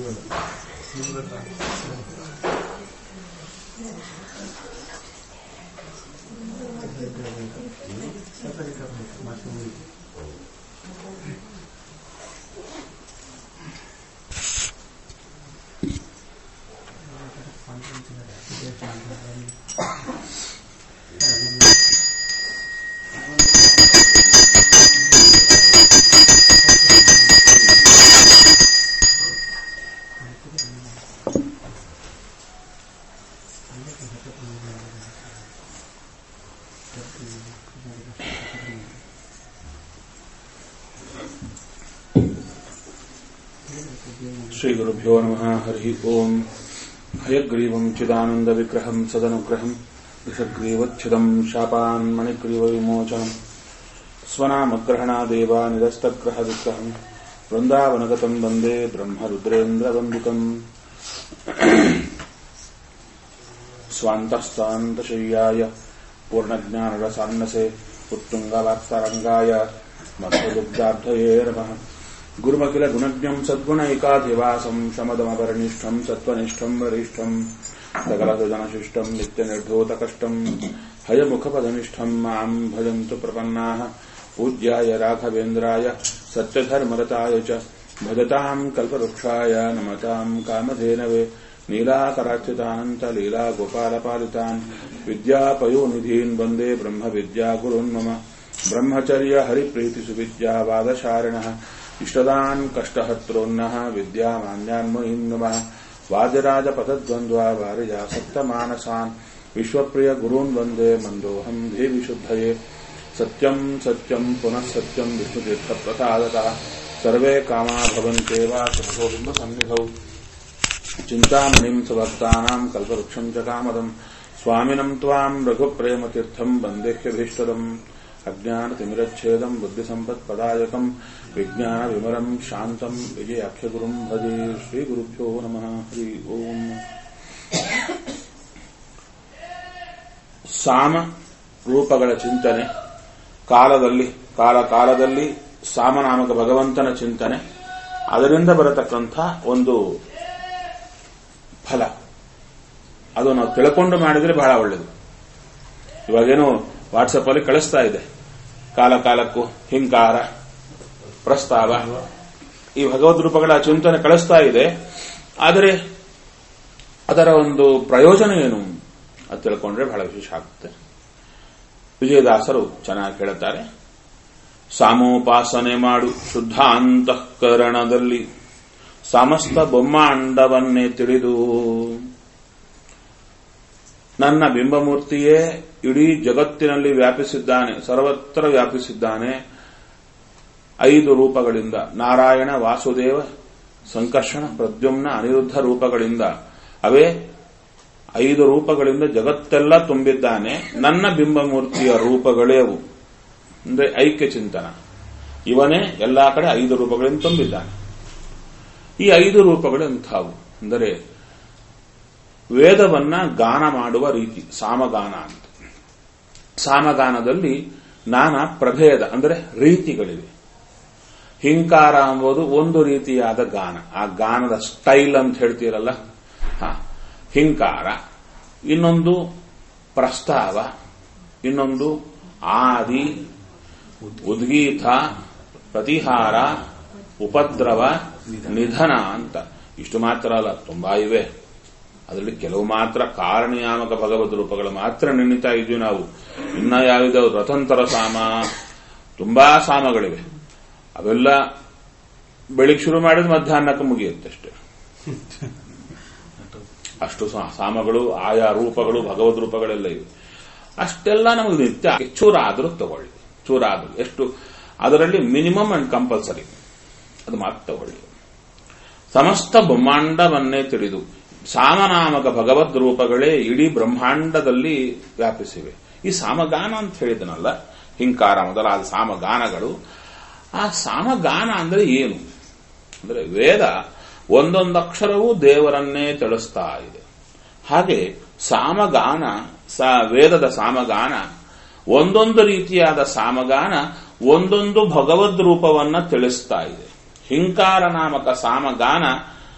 ಶ್ರೀಗುರುಭ್ಯೋ ನಮಃ. ಹರಿ ಓಂ. ಹಯಗ್ರೀವಂ ಚಿದಾನಂದ ವಿಗ್ರಹಂ ಸದನುಗ್ರಹಂ ಋಷಗ್ರೀವಚ್ಛಿದಂ ಶಾಪಾನ್ ಮಣಿಗ್ರೀವ ವಿಮೋಚನಂ ಸ್ವನಾಮಗ್ರಹಣಾದೇವ ನಿರಸ್ತಗ್ರಹ ವಿಗ್ರಹಂ ವೃಂದಾವನಗತಂ ವಂದೇ ಬ್ರಹ್ಮರುದ್ರೇಂದ್ರ ವಂದಿತಂ ಸ್ವಾಂತಸ್ಥಾಂತಶಯ್ಯಾಯ ಪೂರ್ಣಜ್ಞಾನರಸಾನ್ನಸೆ ಉತ್ತುಂಗವಾಕ್ತರಂಗಾಯ ಮಧ್ವದುಗ್ಧಾಬ್ಧಯೇ ನಮಃ. ಗುರುಮಖಿಲ ಗುಣಜ್ಞಂ ಸದ್ಗುಣೈಕಾಧಿವಾಸಂ ಶಮದಮಪರಿನಿಷ್ಠಂ ಸತ್ವನಿಷ್ಠಂ ವರಿಷ್ಠಂ ಸಕಲಸುಜನಶಿಷ್ಟಂ ನಿತ್ಯನಿರ್ಧೂತಕಷ್ಟಂ ಹಯಮುಖಪದನಿಷ್ಠಂ ಮಾಂ ಭಜಂತು ಪ್ರಪನ್ನಾಃ. ಪೂಜ್ಯಾಯ ರಾಘವೇಂದ್ರಾಯ ಸತ್ಯಧರ್ಮರತಾಯ ಚ ಭಜತಾಂ ಕಲ್ಪವೃಕ್ಷಾಯ ನಮತಾಂ ಕಾಮಧೇನವೇ. ನೀಲಾಕರಾಚ್ಯುತಾನಂತಲೀಲಾಗೋಪಾಲಪಾಲಿತಾನ್ ವಿದ್ಯಾಪಯೋನಿಧೀನ್ ವಂದೇ ಬ್ರಹ್ಮವಿದ್ಯಾಗುರುನ್ ಮಮ. ಬ್ರಹ್ಮಚರ್ಯ ಹರಿಪ್ರೀತಿಸುವಿದ್ಯಾವಾದಶಾರಿಣಃ ಇಷ್ಟದಾನ್ ಕಷ್ಟಹತ್ರೋನ್ನಃ ವಿದ್ಯಾಮಾನ್ಯಾನ್ ಮುನೀನ್ ನಮಃ. ವಾದಿರಾಜಪದದ್ವಂದ್ವಾ ವಾರಿಜಾಸಕ್ತಮಾನಸಾನ್ ವಿಶ್ವಪ್ರಿಯ ಗುರೂನ್ ವಂದೇ ಮಂದೋಹಂ ದೇವಿ ಶುದ್ಧಯೇ. ಸತ್ಯಂ ಸತ್ಯಂ ಪುನಃ ಸತ್ಯಂ ವಿಷ್ಣುತೀರ್ಥಪ್ರಸಾದತಃ ಸರ್ವೇ ಕಾಮಾ ಭವಂತೇವ ಶುಭೋ ಬಿಂಬಸನ್ನಿಧೌ. ಚಿಂತಾಮಣಿಂ ಸುಭಕ್ತಾನಾಂ ಕಲ್ಪವೃಕ್ಷಂ ಚ ಕಾಮದಂ ಸ್ವಾಮಿನಂ ತ್ವಾಂ ರಘುಪ್ರೇಮತೀರ್ಥಂ ವಂದೇಹ್ಯಭೀಷ್ಟದಂ. ಅಜ್ಞಾನತಿಮಿರಚ್ಛೇದಂ ಬುದ್ಧಿಸಂಪತ್ಪದಾಯಕಂ ವಿಜ್ಞಾನವಿಮಲಂ ಶಾಂತಂ ವಿಜಯಾಖ್ಯಗುರುಂ ಭಜೆ. ಶ್ರೀಗುರುಭ್ಯೋ ನಮಃ. ಹರಿ ಓಂ. ಸಾಮ ರೂಪಗಳ ಚಿಂತನೆ, ಕಾಲದಲ್ಲಿ ಸಾಮನಾಮಕ ಭಗವಂತನ ಚಿಂತನೆ, ಅದರಿಂದ ಬರತಕ್ಕಂಥ ಒಂದು ಫಲ, ಅದು ನಾವು ತಿಳ್ಕೊಂಡು ಮಾಡಿದರೆ ಬಹಳ ಒಳ್ಳೆಯದು. ಇವಾಗೇನು ವಾಟ್ಸಪ್ ಅಲ್ಲಿ ಕಳಿಸ್ತಾ ಇದೆ, ಕಾಲಕ್ಕೂ ಹಿಂಕಾರ, ಪ್ರಸ್ತಾವ, ಈ ಭಗವದ್ ರೂಪಗಳ ಚಿಂತನೆ ಕಳಿಸ್ತಾ ಇದೆ. ಆದರೆ ಅದರ ಒಂದು ಪ್ರಯೋಜನ ಏನು ಅದು ತಿಳ್ಕೊಂಡ್ರೆ ಬಹಳ ವಿಶೇಷ ಆಗುತ್ತೆ. ವಿಜಯದಾಸರು ಚೆನ್ನಾಗಿ ಕೇಳುತ್ತಾರೆ. ಸಾಮೋಪಾಸನೆ ಮಾಡು ಶುದ್ಧ ಅಂತಃಕರಣದಲ್ಲಿ ಸಮಸ್ತ ಬ್ರಹ್ಮಾಂಡವನ್ನೇ ತಿಳಿದು. ನನ್ನ ಬಿಂಬಮೂರ್ತಿಯೇ ಇಡೀ ಜಗತ್ತಿನಲ್ಲಿ ವ್ಯಾಪಿಸಿದ್ದಾನೆ, ಸರ್ವತ್ರ ವ್ಯಾಪಿಸಿದ್ದಾನೆ. 5 ರೂಪಗಳಿಂದ, ನಾರಾಯಣ, ವಾಸುದೇವ, ಸಂಕರ್ಷಣ, ಪ್ರದ್ಯುಮ್ನ, ಅನಿರುದ್ಧ ರೂಪಗಳಿಂದ, ಅವೇ 5 ರೂಪಗಳಿಂದ ಜಗತ್ತೆಲ್ಲ ತುಂಬಿದ್ದಾನೆ. ನನ್ನ ಬಿಂಬಮೂರ್ತಿಯ ರೂಪಗಳೇ ಅವು. ಅಂದ್ರೆ ಐಕ್ಯ ಚಿಂತನ. ಇವನೇ ಎಲ್ಲಾ ಕಡೆ 5 ರೂಪಗಳಿಂದ ತುಂಬಿದ್ದಾನೆ. ಈ 5 ರೂಪಗಳು ಎಂಥವು ಅಂದರೆ ವೇದವನ್ನ ಗಾನ ಮಾಡುವ ರೀತಿ, ಸಾಮಗಾನ ಅಂತ. ಸಾಮಗಾನದಲ್ಲಿ ನಾನಾ ಪ್ರಭೇದ ಅಂದರೆ ರೀತಿಗಳಿವೆ. ಹಿಂಕಾರ ಎಂಬುದು ಒಂದು ರೀತಿಯಾದ ಗಾನ, ಆ ಗಾನದ ಸ್ಟೈಲ್ ಅಂತ ಹೇಳ್ತೀರಲ್ಲ, ಹಿಂಕಾರ. ಇನ್ನೊಂದು ಪ್ರಸ್ತಾವ, ಇನ್ನೊಂದು ಆದಿ, ಉದ್ಗೀತ, ಪ್ರತಿಹಾರ, ಉಪದ್ರವ, ನಿಧನ ಅಂತ. ಇಷ್ಟು ಮಾತ್ರ ಅಲ್ಲ, ತುಂಬಾ ಇವೆ. ಅದರಲ್ಲಿ ಕೆಲವು ಮಾತ್ರ ಕಾರಣಿಯಾಮಕ ಭಗವದ್ ರೂಪಗಳು ಮಾತ್ರ ನೆನೀತಾ ಇದ್ವಿ ನಾವು. ಇನ್ನ ಯಾವಿದಾವು ರಥಂತರ ಸಾಮ, ತುಂಬಾ ಸಾಮಗಳಿವೆ. ಅವೆಲ್ಲ ಬೆಳಿಗ್ಗೆ ಶುರು ಮಾಡಿದ್ರೆ ಮಧ್ಯಾಹ್ನಕ್ಕೆ ಮುಗಿಯುತ್ತಷ್ಟೇ. ಅಷ್ಟು ಸಾಮಗಳು, ಆಯಾ ರೂಪಗಳು, ಭಗವದ್ ರೂಪಗಳೆಲ್ಲ ಇವೆ. ಅಷ್ಟೆಲ್ಲ ನಮಗೆ ನಿತ್ಯ ಚೂರ ಆದರೂ ತಗೊಳ್ಳಿ, ಚೂರ ಆದರೂ ಎಷ್ಟು, ಅದರಲ್ಲಿ ಮಿನಿಮಮ್ ಅಂಡ್ ಕಂಪಲ್ಸರಿ ಅದು ಮಾತ್ರ ತಗೊಳ್ಳಿ. ಸಮಸ್ತ ಬ್ರಹ್ಮಾಂಡವನ್ನೇ ತಿಳಿದು. ಸಾಮನಾಮಕ ಭಗವದ್ ರೂಪಗಳೇ ಇಡೀ ಬ್ರಹ್ಮಾಂಡದಲ್ಲಿ ವ್ಯಾಪಿಸಿವೆ. ಈ ಸಾಮಗಾನ ಅಂತ ಹೇಳಿದನಲ್ಲ, ಹಿಂಕಾರ ಮೊದಲಾದ ಸಾಮಗಾನಗಳು. ಆ ಸಾಮಗಾನ ಅಂದ್ರೆ ಏನು ಅಂದ್ರೆ ವೇದ ಒಂದೊಂದು ಅಕ್ಷರವೂ ದೇವರನ್ನೇ ತಿಳಿಸ್ತಾ ಇದೆ. ಹಾಗೆ ಸಾಮಗಾನ, ವೇದದ ಸಾಮಗಾನ, ಒಂದೊಂದು ರೀತಿಯಾದ ಸಾಮಗಾನ ಒಂದೊಂದು ಭಗವದ್ ರೂಪವನ್ನ ತಿಳಿಸ್ತಾ ಇದೆ. ಹಿಂಕಾರ ನಾಮಕ ಸಾಮಗಾನ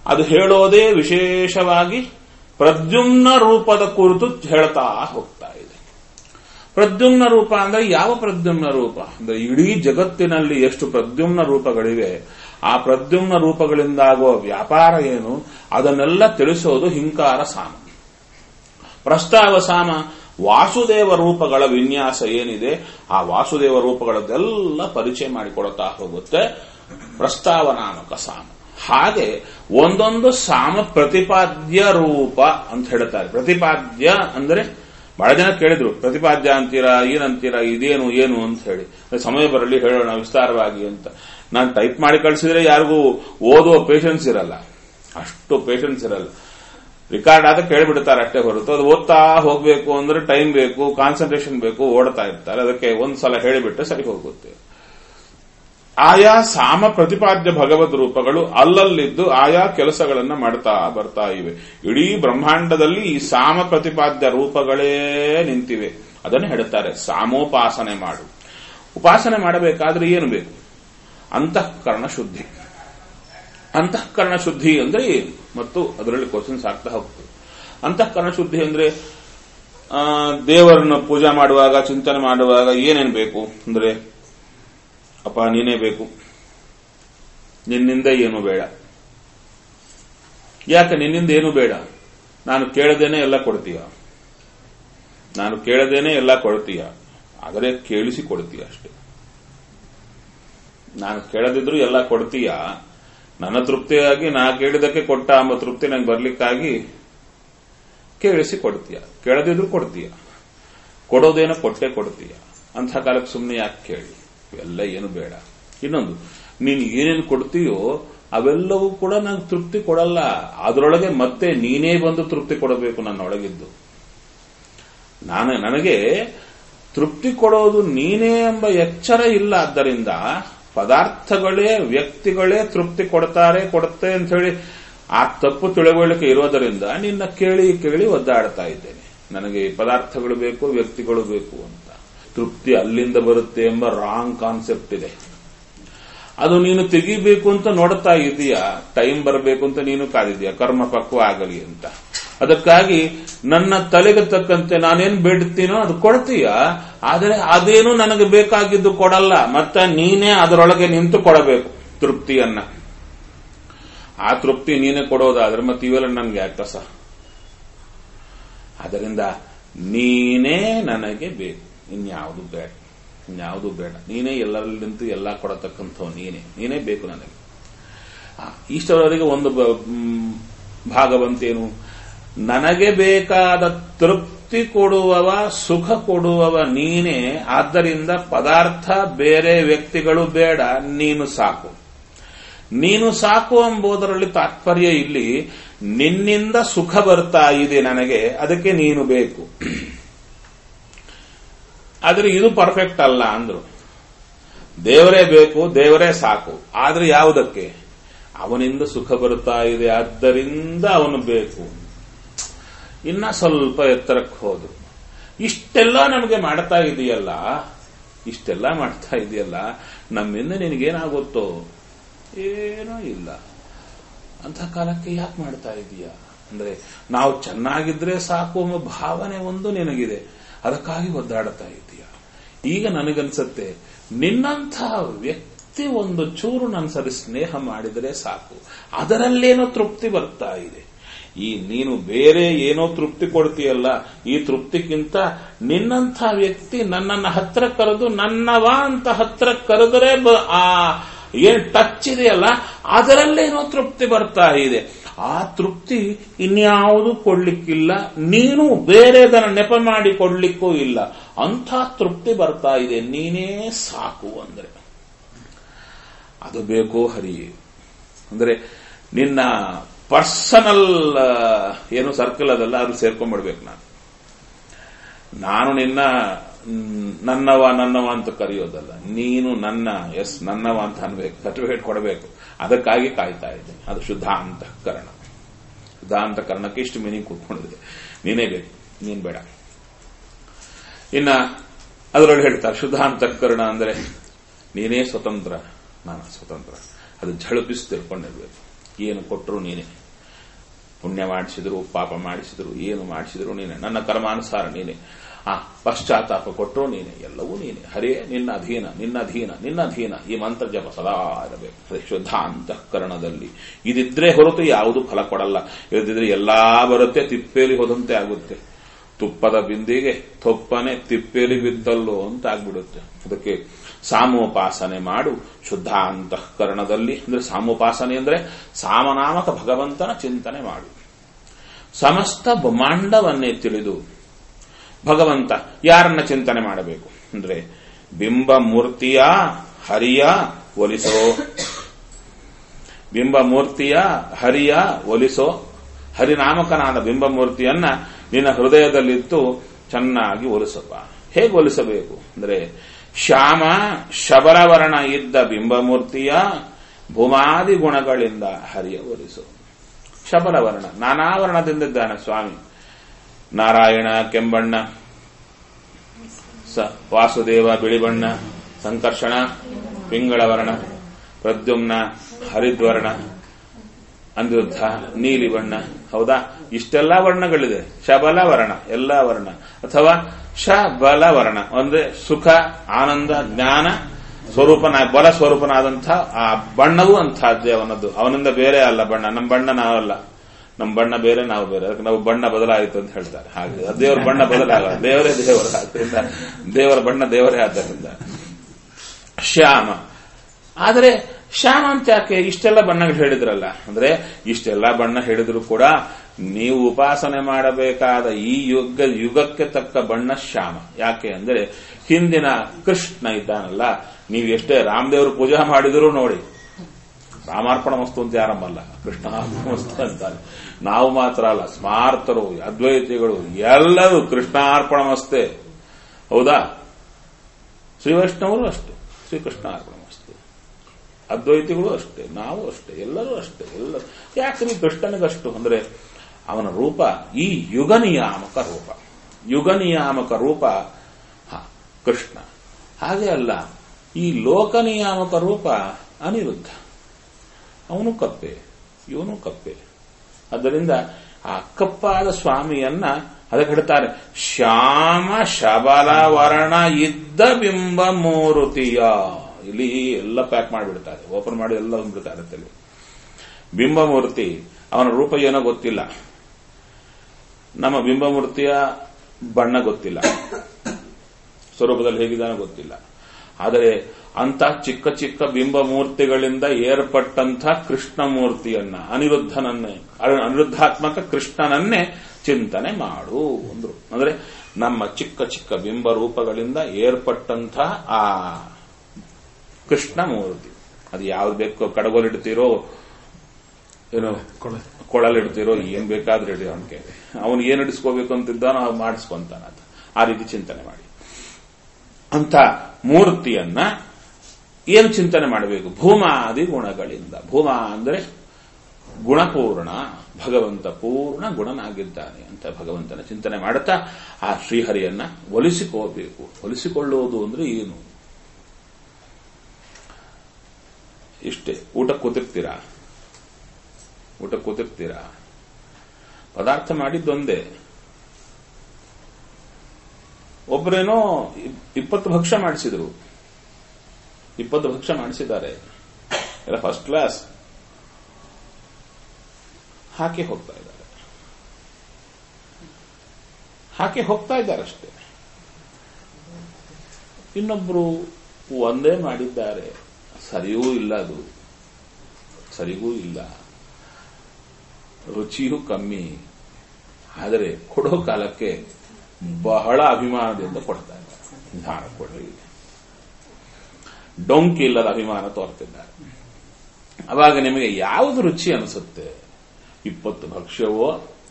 ಅದು ಹೇಳೋದೇ ವಿಶೇಷವಾಗಿ ಪ್ರದ್ಯುಮ್ನ ರೂಪದ ಕುರಿತು ಹೇಳ್ತಾ ಹೋಗ್ತಾ ಇದೆ. ಪ್ರದ್ಯುಮ್ನ ರೂಪ ಅಂದ್ರೆ ಯಾವ ಪ್ರದ್ಯುಮ್ನ ರೂಪ ಅಂದ್ರೆ ಇಡೀ ಜಗತ್ತಿನಲ್ಲಿ ಎಷ್ಟು ಪ್ರದ್ಯುಮ್ನ ರೂಪಗಳಿವೆ, ಆ ಪ್ರದ್ಯುಮ್ನ ರೂಪಗಳಿಂದಾಗುವ ವ್ಯಾಪಾರ ಏನು, ಅದನ್ನೆಲ್ಲ ತಿಳಿಸೋದು ಹಿಂಕಾರ ಸಾಮ. ಪ್ರಸ್ತಾವ ಸಾಮ ವಾಸುದೇವ ರೂಪಗಳ ವಿನ್ಯಾಸ ಏನಿದೆ, ಆ ವಾಸುದೇವ ರೂಪಗಳದ್ದೆಲ್ಲ ಪರಿಚಯ ಮಾಡಿಕೊಡುತ್ತಾ ಹೋಗುತ್ತೆ ಪ್ರಸ್ತಾವ ನಾಮಕ ಸಾಮ. ಹಾಗೆ ಒಂದೊಂದು ಸಾಮ ಪ್ರತಿಪಾದ್ಯ ರೂಪ ಅಂತ ಹೇಳ್ತಾರೆ. ಪ್ರತಿಪಾದ್ಯ ಅಂದ್ರೆ ಬಹಳ ಜನ ಕೇಳಿದ್ರು, ಪ್ರತಿಪಾದ್ಯ ಅಂತೀರಾ, ಏನಂತೀರಾ, ಇದೇನು ಏನು ಅಂತ ಹೇಳಿ. ಸಮಯ ಬರಲಿ ಹೇಳೋಣ ವಿಸ್ತಾರವಾಗಿ ಅಂತ. ನಾನು ಟೈಪ್ ಮಾಡಿ ಕಳಿಸಿದ್ರೆ ಯಾರಿಗೂ ಓದುವ ಪೇಷನ್ಸ್ ಇರಲ್ಲ, ಅಷ್ಟು ಪೇಷನ್ಸ್ ಇರಲ್ಲ. ರಿಕಾರ್ಡ್ ಆದ ಕೇಳಿಬಿಡ್ತಾರೆ ಅಷ್ಟೇ ಹೊರತು ಅದು ಓದ್ತಾ ಹೋಗ್ಬೇಕು ಅಂದ್ರೆ ಟೈಮ್ ಬೇಕು, ಕಾನ್ಸಂಟ್ರೇಷನ್ ಬೇಕು, ಓಡ್ತಾ ಇರ್ತಾರೆ. ಅದಕ್ಕೆ ಒಂದ್ಸಲ ಹೇಳಿಬಿಟ್ರೆ ಸರಿ ಹೋಗುತ್ತೆ. ಆಯಾ ಸಾಮ ಪ್ರತಿಪಾದ್ಯ ಭಗವದ್ ರೂಪಗಳು ಅಲ್ಲಲ್ಲಿದ್ದು ಆಯಾ ಕೆಲಸಗಳನ್ನ ಮಾಡ್ತಾ ಬರ್ತಾ ಇವೆ. ಇಡೀ ಬ್ರಹ್ಮಾಂಡದಲ್ಲಿ ಈ ಸಾಮ ಪ್ರತಿಪಾದ್ಯ ರೂಪಗಳೇ ನಿಂತಿವೆ. ಅದನ್ನು ಹೇಳುತ್ತಾರೆ ಸಾಮೋಪಾಸನೆ ಮಾಡು. ಉಪಾಸನೆ ಮಾಡಬೇಕಾದ್ರೆ ಏನು ಬೇಕು? ಅಂತಃಕರಣ ಶುದ್ಧಿ. ಅಂತಃಕರಣ ಶುದ್ಧಿ ಅಂದ್ರೆ ಏನು ಮತ್ತು ಅದರಲ್ಲಿ ಕ್ವಶನ್ಸ್ ಆಗ್ತಾ ಹೋಗ್ತದೆ. ಅಂತಃಕರಣ ಶುದ್ಧಿ ಅಂದ್ರೆ ದೇವರನ್ನ ಪೂಜಾ ಮಾಡುವಾಗ, ಚಿಂತನೆ ಮಾಡುವಾಗ ಏನೇನು ಬೇಕು ಅಂದ್ರೆ, ಅಪ್ಪ ನೀನೇ ಬೇಕು, ನಿನ್ನಿಂದ ಏನು ಬೇಡ. ಯಾಕೆ ನಿನ್ನಿಂದ ಏನು ಬೇಡ? ನಾನು ಕೇಳದೇನೆ ಎಲ್ಲ ಕೊಡ್ತೀಯ, ನಾನು ಕೇಳದೇನೆ ಎಲ್ಲ ಕೊಡ್ತೀಯ, ಆದರೆ ಕೇಳಿಸಿ ಕೊಡ್ತೀಯ ಅಷ್ಟೇ. ನಾನು ಕೇಳದಿದ್ರು ಎಲ್ಲ ಕೊಡ್ತೀಯ, ನನ್ನ ತೃಪ್ತಿಯಾಗಿ ನಾ ಕೇಳಿದಕ್ಕೆ ಕೊಟ್ಟ ಎಂಬ ತೃಪ್ತಿ ನಂಗೆ ಬರ್ಲಿಕ್ಕಾಗಿ ಕೇಳಿಸಿ ಕೊಡ್ತೀಯ, ಕೇಳದಿದ್ರು ಕೊಡ್ತೀಯ, ಕೊಡೋದೇನೋ ಕೊಟ್ಟೆ ಕೊಡ್ತೀಯ. ಅಂಥ ಕಾಲಕ್ಕೆ ಸುಮ್ಮನೆ ಯಾಕೆ ಕೇಳಿ? ಇವೆಲ್ಲ ಏನು ಬೇಡ. ಇನ್ನೊಂದು, ನೀನು ಏನೇನು ಕೊಡ್ತೀಯೋ ಅವೆಲ್ಲವೂ ಕೂಡ ನಂಗೆ ತೃಪ್ತಿ ಕೊಡಲ್ಲ, ಅದರೊಳಗೆ ಮತ್ತೆ ನೀನೇ ಬಂದು ತೃಪ್ತಿ ಕೊಡಬೇಕು ನನ್ನೊಳಗಿದ್ದು. ನನಗೆ ತೃಪ್ತಿ ಕೊಡೋದು ನೀನೇ ಎಂಬ ಎಚ್ಚರ ಇಲ್ಲ. ಆದ್ದರಿಂದ ಪದಾರ್ಥಗಳೇ, ವ್ಯಕ್ತಿಗಳೇ ತೃಪ್ತಿ ಕೊಡುತ್ತೆ ಅಂತ ಹೇಳಿ ಆ ತಪ್ಪು ತಿಳುವಳಿಕೆ ಇರೋದರಿಂದ ನಿನ್ನ ಕೇಳಿ ಕೇಳಿ ಒದ್ದಾಡ್ತಾ ಇದ್ದೇನೆ. ನನಗೆ ಪದಾರ್ಥಗಳು ಬೇಕು, ವ್ಯಕ್ತಿಗಳು ಬೇಕು ಅಂತ. ತೃಪ್ತಿ ಅಲ್ಲಿಂದ ಬರುತ್ತೆ ಎಂಬ ರಾಂಗ್ ಕಾನ್ಸೆಪ್ಟ್ ಇದೆ. ಅದು ನೀನು ತೆಗಿಬೇಕು ಅಂತ ನೋಡ್ತಾ ಇದೀಯಾ, ಟೈಮ್ ಬರಬೇಕು ಅಂತ ನೀನು ಕಾದಿದೀಯ, ಕರ್ಮ ಪಕ್ವ ಆಗಲಿ ಅಂತ. ಅದಕ್ಕಾಗಿ ನನ್ನ ತಲೆಗೆ ತಕ್ಕಂತೆ ನಾನೇನು ಬೇಡ್ತೀನೋ ಅದು ಕೊಡ್ತೀಯ, ಆದರೆ ಅದೇನು ನನಗೆ ಬೇಕಾಗಿದ್ದು ಕೊಡಲ್ಲ. ಮತ್ತೆ ನೀನೇ ಅದರೊಳಗೆ ನಿಂತು ಕೊಡಬೇಕು ತೃಪ್ತಿಯನ್ನ. ಆ ತೃಪ್ತಿ ನೀನೇ ಕೊಡೋದಾದ್ರೆ ಮತ್ತೆ ಇವೆಲ್ಲ ನನ್ಗೆ ಯಾಕೆ ಕಸ? ಆದ್ದರಿಂದ ನೀನೇ ನನಗೆ ಬೇಕು, ಇನ್ಯಾವುದು ಬೇಡ, ಇನ್ಯಾವುದು ಬೇಡ. ನೀನೇ ಎಲ್ಲರಲ್ಲಿ ನಿಂತು ಎಲ್ಲ ಕೊಡತಕ್ಕಂಥವು ನೀನೇ ಬೇಕು ನನಗೆ. ಇಷ್ಟರವರೆಗೆ ಒಂದು ಭಾಗವಂತೇನು, ನನಗೆ ಬೇಕಾದ ತೃಪ್ತಿ ಕೊಡುವವ, ಸುಖ ಕೊಡುವವ ನೀನೇ. ಆದ್ದರಿಂದ ಪದಾರ್ಥ ಬೇರೆ, ವ್ಯಕ್ತಿಗಳು ಬೇಡ, ನೀನು ಸಾಕು. ನೀನು ಸಾಕು ಎಂಬುದರಲ್ಲಿ ತಾತ್ಪರ್ಯ ಇಲ್ಲಿ ನಿನ್ನಿಂದ ಸುಖ ಬರ್ತಾ ಇದೆ ನನಗೆ, ಅದಕ್ಕೆ ನೀನು ಬೇಕು. ಆದ್ರೆ ಇದು ಪರ್ಫೆಕ್ಟ್ ಅಲ್ಲ ಅಂದ್ರು. ದೇವರೇ ಬೇಕು, ದೇವರೇ ಸಾಕು. ಆದ್ರೆ ಯಾವುದಕ್ಕೆ? ಅವನಿಂದ ಸುಖ ಬರ್ತಾ ಇದೆ, ಆದ್ದರಿಂದ ಅವನು ಬೇಕು. ಇನ್ನ ಸ್ವಲ್ಪ ಎತ್ತರಕ್ಕೆ ಹೋದ್ರು, ಇಷ್ಟೆಲ್ಲ ನಮಗೆ ಮಾಡ್ತಾ ಇದೆಯಲ್ಲ, ಇಷ್ಟೆಲ್ಲ ಮಾಡ್ತಾ ಇದೆಯಲ್ಲ, ನಮ್ಮಿಂದ ನಿನಗೇನಾಗುತ್ತೋ? ಏನೋ ಇಲ್ಲ. ಅಂಥ ಕಾಲಕ್ಕೆ ಯಾಕೆ ಮಾಡ್ತಾ ಇದೀಯ ಅಂದ್ರೆ, ನಾವು ಚೆನ್ನಾಗಿದ್ರೆ ಸಾಕು ಅನ್ನೋ ಭಾವನೆ ಒಂದು ನಿನಗಿದೆ, ಅದಕ್ಕಾಗಿ ಒದ್ದಾಡ್ತಾ ಇದೀಯ. ಈಗ ನನಗನ್ಸತ್ತೆ, ನಿನ್ನಂಥ ವ್ಯಕ್ತಿ ಒಂದು ಚೂರು ನನ್ನ ಸರಿ ಸ್ನೇಹ ಮಾಡಿದರೆ ಸಾಕು, ಅದರಲ್ಲೇನೋ ತೃಪ್ತಿ ಬರ್ತಾ ಇದೆ. ಈ ನೀನು ಬೇರೆ ಏನೋ ತೃಪ್ತಿ ಕೊಡ್ತೀಯಲ್ಲ, ಈ ತೃಪ್ತಿಗಿಂತ ನಿನ್ನಂಥ ವ್ಯಕ್ತಿ ನನ್ನನ್ನ ಹತ್ರ ಕರೆದು ನನ್ನವ ಅಂತ ಹತ್ರ ಕರೆದರೆ ಆ ಏನ್ ಟಚ್ ಇದೆಯಲ್ಲ, ಅದರಲ್ಲೇನೋ ತೃಪ್ತಿ ಬರ್ತಾ ಇದೆ. ಆ ತೃಪ್ತಿ ಇನ್ಯಾವುದು ಕೊಡ್ಲಿಕ್ಕಿಲ್ಲ, ನೀನು ಬೇರೆದನ್ನ ನೆಪ ಮಾಡಿ ಕೊಡ್ಲಿಕ್ಕೂ ಇಲ್ಲ. ಅಂಥ ತೃಪ್ತಿ ಬರ್ತಾ ಇದೆ, ನೀನೇ ಸಾಕು ಅಂದ್ರೆ ಅದು ಬೇಕೋ ಹರಿ. ಅಂದ್ರೆ ನಿನ್ನ ಪರ್ಸನಲ್ ಏನು ಸರ್ಕಲ್ ಅದಲ್ಲ, ಅದು ಸೇರ್ಕೊಂಡ್ಬಿಡ್ಬೇಕು. ನಾನು ನಿನ್ನ ನನ್ನವ ಅಂತ ಕರೆಯೋದಲ್ಲ, ನೀನು ನನ್ನವ ಅಂತ ಅನ್ಬೇಕು, ಸರ್ಟಿಫಿಕೇಟ್ ಕೊಡಬೇಕು. ಅದಕ್ಕಾಗಿ ಕಾಯ್ತಾ ಇದ್ದೇನೆ. ಅದು ಶುದ್ಧ ಅಂತಃಕರಣ. ಶುದ್ಧ ಅಂತಃಕರಣಕ್ಕೆ ಇಷ್ಟು ಮೀನಿಂಗ್ ಕೂತ್ಕೊಂಡಿದೆ. ನೀನೇ ಬೇಕು, ನೀನ್ ಬೇಡ. ಇನ್ನ ಅದರೊಳಗೆ ಹೇಳ್ತಾರೆ, ಶುದ್ಧ ಅಂತಃಕರಣ ಅಂದ್ರೆ ನೀನೇ ಸ್ವತಂತ್ರ, ನಾನು ಸ್ವತಂತ್ರ. ಅದು ಝಳಪಿಸಿ ತಿಳ್ಕೊಂಡಿರ್ಬೇಕು. ಏನು ಕೊಟ್ಟರು ನೀನೇ. ಪುಣ್ಯ ಮಾಡಿಸಿದ್ರು, ಪಾಪ ಮಾಡಿಸಿದ್ರು, ಏನು ಮಾಡಿಸಿದ್ರು ನೀನೆ, ನನ್ನ ಕರ್ಮಾನುಸಾರ ನೀನೆ, ಪಶ್ಚಾತ್ತಾಪ ಕೊಟ್ಟರು ನೀನೆ, ಎಲ್ಲವೂ ನೀನೆ. ಹರೇ ನಿನ್ನ ಅಧೀನ, ನಿನ್ನ ಅಧೀನ, ನಿನ್ನ ಅಧೀನ. ಈ ಮಂತ್ರ ಜಪ ಸದಾ ಇರಬೇಕು ಶುದ್ಧ ಅಂತಃಕರಣದಲ್ಲಿ. ಇದಿದ್ರೆ ಹೊರತು ಯಾವುದು ಫಲ ಕೊಡಲ್ಲ. ಇಲ್ಲದಿದ್ರೆ ಎಲ್ಲಾ ಬರುತ್ತೆ, ತಿಪ್ಪೇಲಿ ಹೋದಂತೆ ಆಗುತ್ತೆ. ತುಪ್ಪದ ಬಿಂದಿಗೆ ತೊಪ್ಪನೆ ತಿಪ್ಪೇಲಿ ಬಿದ್ದಲ್ಲೋ ಅಂತ ಆಗ್ಬಿಡುತ್ತೆ. ಅದಕ್ಕೆ ಸಾಮೋಪಾಸನೆ ಮಾಡು ಶುದ್ಧ ಅಂತಃಕರಣದಲ್ಲಿ. ಅಂದ್ರೆ ಸಾಮೋಪಾಸನೆ ಅಂದ್ರೆ ಸಾಮನಾಮಕ ಭಗವಂತನ ಚಿಂತನೆ ಮಾಡು. ಸಮಸ್ತ ಬ್ರಹ್ಮಾಂಡವನ್ನೇ ತಿಳಿದು ಭಗವಂತ ಯಾರನ್ನ ಚಿಂತನೆ ಮಾಡಬೇಕು ಅಂದ್ರೆ ಬಿಂಬ ಮೂರ್ತಿಯ ಹರಿಯ ಒಲಿಸೋ, ಬಿಂಬ ಮೂರ್ತಿಯ ಹರಿಯ ಒಲಿಸೋ. ಹರಿನಾಮಕನಾದ ಬಿಂಬಮೂರ್ತಿಯನ್ನ ನಿನ್ನ ಹೃದಯದಲ್ಲಿತ್ತು ಚೆನ್ನಾಗಿ ಒಲಿಸಪ್ಪ. ಹೇಗೆ ಒಲಿಸಬೇಕು ಅಂದ್ರೆ ಶ್ಯಾಮ ಶಬರವರ್ಣ ಇದ್ದ ಬಿಂಬಮೂರ್ತಿಯ ಭೂಮಾದಿ ಗುಣಗಳಿಂದ ಹರಿಯ ಒಲಿಸು. ಶಬರವರ್ಣ ನಾನಾ ವರ್ಣದಿಂದಿದ್ದಾನೆ ಸ್ವಾಮಿ. ನಾರಾಯಣ ಕೆಂಬಣ್ಣ, ವಾಸುದೇವ ಬಿಳಿ ಬಣ್ಣ, ಸಂಕರ್ಷಣ ಪಿಂಗಳವರ್ಣ, ಪ್ರದ್ಯುಮ್ನ ಹರಿದ್ವರ್ಣ, ಅನಿರುದ್ಧ ನೀಲಿ ಬಣ್ಣ. ಹೌದಾ? ಇಷ್ಟೆಲ್ಲ ವರ್ಣಗಳಿದೆ. ಶಬಲ ವರ್ಣ ಎಲ್ಲ ವರ್ಣ, ಅಥವಾ ಶಬಲ ವರ್ಣ ಅಂದ್ರೆ ಸುಖ ಆನಂದ ಜ್ಞಾನ ಸ್ವರೂಪನ ಬಲ ಸ್ವರೂಪನಾದಂಥ ಆ ಬಣ್ಣವೂ ಅಂತಹದ್ದೇ ಅವನದ್ದು. ಅವನಿಂದ ಬೇರೆ ಅಲ್ಲ ಬಣ್ಣ. ನಮ್ಮ ಬಣ್ಣ ನಾವಲ್ಲ, ನಮ್ಮ ಬಣ್ಣ ಬೇರೆ ನಾವು ಬೇರೆ. ಅದಕ್ಕೆ ನಾವು ಬಣ್ಣ ಬದಲಾಯಿತು ಅಂತ ಹೇಳ್ತಾರೆ. ಹಾಗೆ ದೇವರ ಬಣ್ಣ ಬದಲಾಗಲ್ಲ, ದೇವರೇ ದೇವರ. ಆದ್ದರಿಂದ ದೇವರ ಬಣ್ಣ ದೇವರೇ ಆದ್ದರಿಂದ ಶ್ಯಾಮ. ಆದರೆ ಶ್ಯಾಮ ಅಂತ ಯಾಕೆ ಇಷ್ಟೆಲ್ಲ ಬಣ್ಣಗಳು ಹೇಳಿದ್ರಲ್ಲ ಅಂದ್ರೆ ಇಷ್ಟೆಲ್ಲ ಬಣ್ಣ ಹೇಳಿದ್ರು ಕೂಡ ನೀವು ಉಪಾಸನೆ ಮಾಡಬೇಕಾದ ಈ ಯುಗಕ್ಕೆ ತಕ್ಕ ಬಣ್ಣ ಶ್ಯಾಮ. ಯಾಕೆ ಅಂದ್ರೆ ಹಿಂದಿನ ಕೃಷ್ಣ ಇದ್ದಾನಲ್ಲ, ನೀವು ಎಷ್ಟೇ ರಾಮದೇವರು ಪೂಜಾ ಮಾಡಿದರೂ ನೋಡಿ ರಾಮಾರ್ಪಣ ವಸ್ತು ಅಂತ ಯಾರಮ್ಮಲ್ಲ, ಕೃಷ್ಣಾರ್ಪಣ ವಸ್ತು ಅಂತಾರೆ. ನಾವು ಮಾತ್ರ ಅಲ್ಲ, ಸ್ಮಾರ್ತರು ಅದ್ವೈತಿಗಳು ಎಲ್ಲರೂ ಕೃಷ್ಣಾರ್ಪಣ ವಸ್ತೆ. ಹೌದಾ? ಶ್ರೀ ವೈಷ್ಣವರು ಅಷ್ಟೇ, ಶ್ರೀಕೃಷ್ಣಾರ್ಪಣ ವಸ್ತು. ಅದ್ವೈತಿಗಳು ಅಷ್ಟೇ, ನಾವು ಅಷ್ಟೇ, ಎಲ್ಲರೂ ಅಷ್ಟೇ. ಎಲ್ಲರೂ ಯಾಕೆ ಕೃಷ್ಣನಿಗಷ್ಟು ಅಂದ್ರೆ ಅವನ ರೂಪ ಈ ಯುಗ ನಿಯಾಮಕ ರೂಪ. ಯುಗ ನಿಯಾಮಕ ರೂಪ ಕೃಷ್ಣ. ಹಾಗೆ ಅಲ್ಲ, ಈ ಲೋಕ ನಿಯಾಮಕ ರೂಪ ಅನಿರುದ್ಧ. ಅವನು ಕಪ್ಪೆ, ಇವನು ಕಪ್ಪೆ. ಆದ್ದರಿಂದ ಆ ಕಪ್ಪಾದ ಸ್ವಾಮಿಯನ್ನ ಅದಕ್ಕೆ ಹೇಳ್ತಾರೆ ಶ್ಯಾಮ ಶಬಲ ವರ್ಣ ಇದ್ದ ಬಿಂಬ ಮೂರುತಿಯ. ಇಲ್ಲಿ ಎಲ್ಲ ಪ್ಯಾಕ್ ಮಾಡಿಬಿಡ್ತಾರೆ, ಓಪನ್ ಮಾಡಿ ಎಲ್ಲ ಬಂದ್ಬಿಡ್ತಾರೆ ತಲೆ. ಬಿಂಬಮೂರ್ತಿ ಅವನ ರೂಪ ಏನೋ ಗೊತ್ತಿಲ್ಲ, ನಮ್ಮ ಬಿಂಬಮೂರ್ತಿಯ ಬಣ್ಣ ಗೊತ್ತಿಲ್ಲ, ಸ್ವರೂಪದಲ್ಲಿ ಹೇಗಿದ್ದಾನೋ ಗೊತ್ತಿಲ್ಲ. ಆದರೆ ಅಂತ ಚಿಕ್ಕ ಚಿಕ್ಕ ಬಿಂಬಮೂರ್ತಿಗಳಿಂದ ಏರ್ಪಟ್ಟಂಥ ಕೃಷ್ಣಮೂರ್ತಿಯನ್ನ ಅನಿರುದ್ಧಾತ್ಮಕ ಕೃಷ್ಣನನ್ನೇ ಚಿಂತನೆ ಮಾಡು ಅಂದ್ರು. ಅಂದ್ರೆ ನಮ್ಮ ಚಿಕ್ಕ ಚಿಕ್ಕ ಬಿಂಬ ರೂಪಗಳಿಂದ ಏರ್ಪಟ್ಟಂಥ ಆ ಕೃಷ್ಣಮೂರ್ತಿ. ಅದು ಯಾವ್ದು ಬೇಕೋ, ಕಡಗೋಲಿಡ್ತೀರೋ ಏನೋ ಕೊಳಲಿಡ್ತೀರೋ, ಏನ್ ಬೇಕಾದ್ರೆ ಇಡಿ, ಅವನಿಗೆ ಅವನು ಏನ್ ಇಡಿಸ್ಕೋಬೇಕು ಅಂತಿದ್ದಾನೋ ಅವ್ನು ಮಾಡಿಸ್ಕೊಂತಾನ. ಆ ರೀತಿ ಚಿಂತನೆ ಮಾಡಿ ಅಂತ ಮೂರ್ತಿಯನ್ನ ಏನು ಚಿಂತನೆ ಮಾಡಬೇಕು? ಭೂಮಾದಿ ಗುಣಗಳಿಂದ. ಭೂಮ ಅಂದ್ರೆ ಗುಣಪೂರ್ಣ, ಭಗವಂತ ಪೂರ್ಣ ಗುಣನಾಗಿದ್ದಾನೆ ಅಂತ ಭಗವಂತನ ಚಿಂತನೆ ಮಾಡುತ್ತಾ ಆ ಶ್ರೀಹರಿಯನ್ನ ಒಲಿಸಿಕೋಬೇಕು. ಒಲಿಸಿಕೊಳ್ಳುವುದು ಅಂದ್ರೆ ಏನು? ಇಷ್ಟೇ. ಊಟಕ್ಕೆ ಕೂತಿರ್ತೀರಾ, ಪದಾರ್ಥ ಮಾಡಿದ್ದೊಂದೇ. ಒಬ್ಬರೇನೋ 20 ಭಕ್ಷ್ಯ ಮಾಡಿಸಿದ್ರು, 20 ಭಕ್ಷ್ಯ ಮಾಡಿಸಿದ್ದಾರೆ, ಎಲ್ಲ ಫಸ್ಟ್ ಕ್ಲಾಸ್. ಹಾಕಿ ಹೋಗ್ತಾ ಇದ್ದಾರೆ ಅಷ್ಟೇ. ಇನ್ನೊಬ್ರು ಒಂದೇ ಮಾಡಿದ್ದಾರೆ, ಸರಿಯೂ ಇಲ್ಲ, ಅದು ಸರಿಗೂ ಇಲ್ಲ, ರುಚಿಯೂ ಕಮ್ಮಿ. ಆದರೆ ಕೊಡೋ ಕಾಲಕ್ಕೆ ಬಹಳ ಅಭಿಮಾನದಿಂದ ಕೊಡ್ತಾ ಇದ್ದಾರೆ. ನಿಧಾನ ಕೊಡ್ರಿ, ಡೊಂಕಿ ಇಲ್ಲದ ಅಭಿಮಾನ ತೋರ್ತಿದ್ದಾರೆ. ಅವಾಗ ನಿಮಗೆ ಯಾವುದು ರುಚಿ ಅನಿಸುತ್ತೆ? 20 ಭಕ್ಷ್ಯವೋ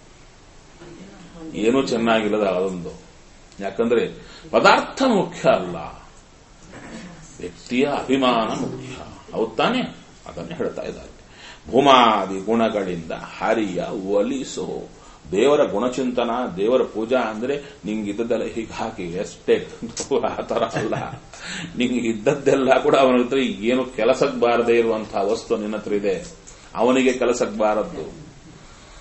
ಏನೂ ಚೆನ್ನಾಗಿಲ್ಲದ ಅದೊಂದು. ಯಾಕಂದ್ರೆ ಪದಾರ್ಥ ಮುಖ್ಯ ಅಲ್ಲ, ವ್ಯಕ್ತಿಯ ಅಭಿಮಾನ ಮುಖ್ಯ. ಹೌದು ತಾನೆ? ಅದನ್ನೇ ಹೇಳ್ತಾ ಇದ್ದಾರೆ. ಭೂಮಾದಿ ಗುಣಗಳಿಂದ ಹರಿಯ ಒಲಿಸೋ. ದೇವರ ಗುಣಚಿಂತನ, ದೇವರ ಪೂಜಾ ಅಂದ್ರೆ ನಿಂಗೆ ಇದ್ದದ್ದೆಲ್ಲ ಹೀಗೆ ಹಾಕಿ ಎಸ್ಟೇಟ್ ಆ ತರ ಅಲ್ಲ. ನಿಂಗೆ ಇದ್ದದ್ದೆಲ್ಲ ಕೂಡ ಅವನ ಹತ್ರ ಏನು ಕೆಲಸಕ್ಕೆ ಬಾರದೇ ಇರುವಂತಹ ವಸ್ತು ನಿನ್ನ ಹತ್ರ ಇದೆ, ಅವನಿಗೆ ಕೆಲಸಕ್ಕೆ ಬಾರದ್ದು.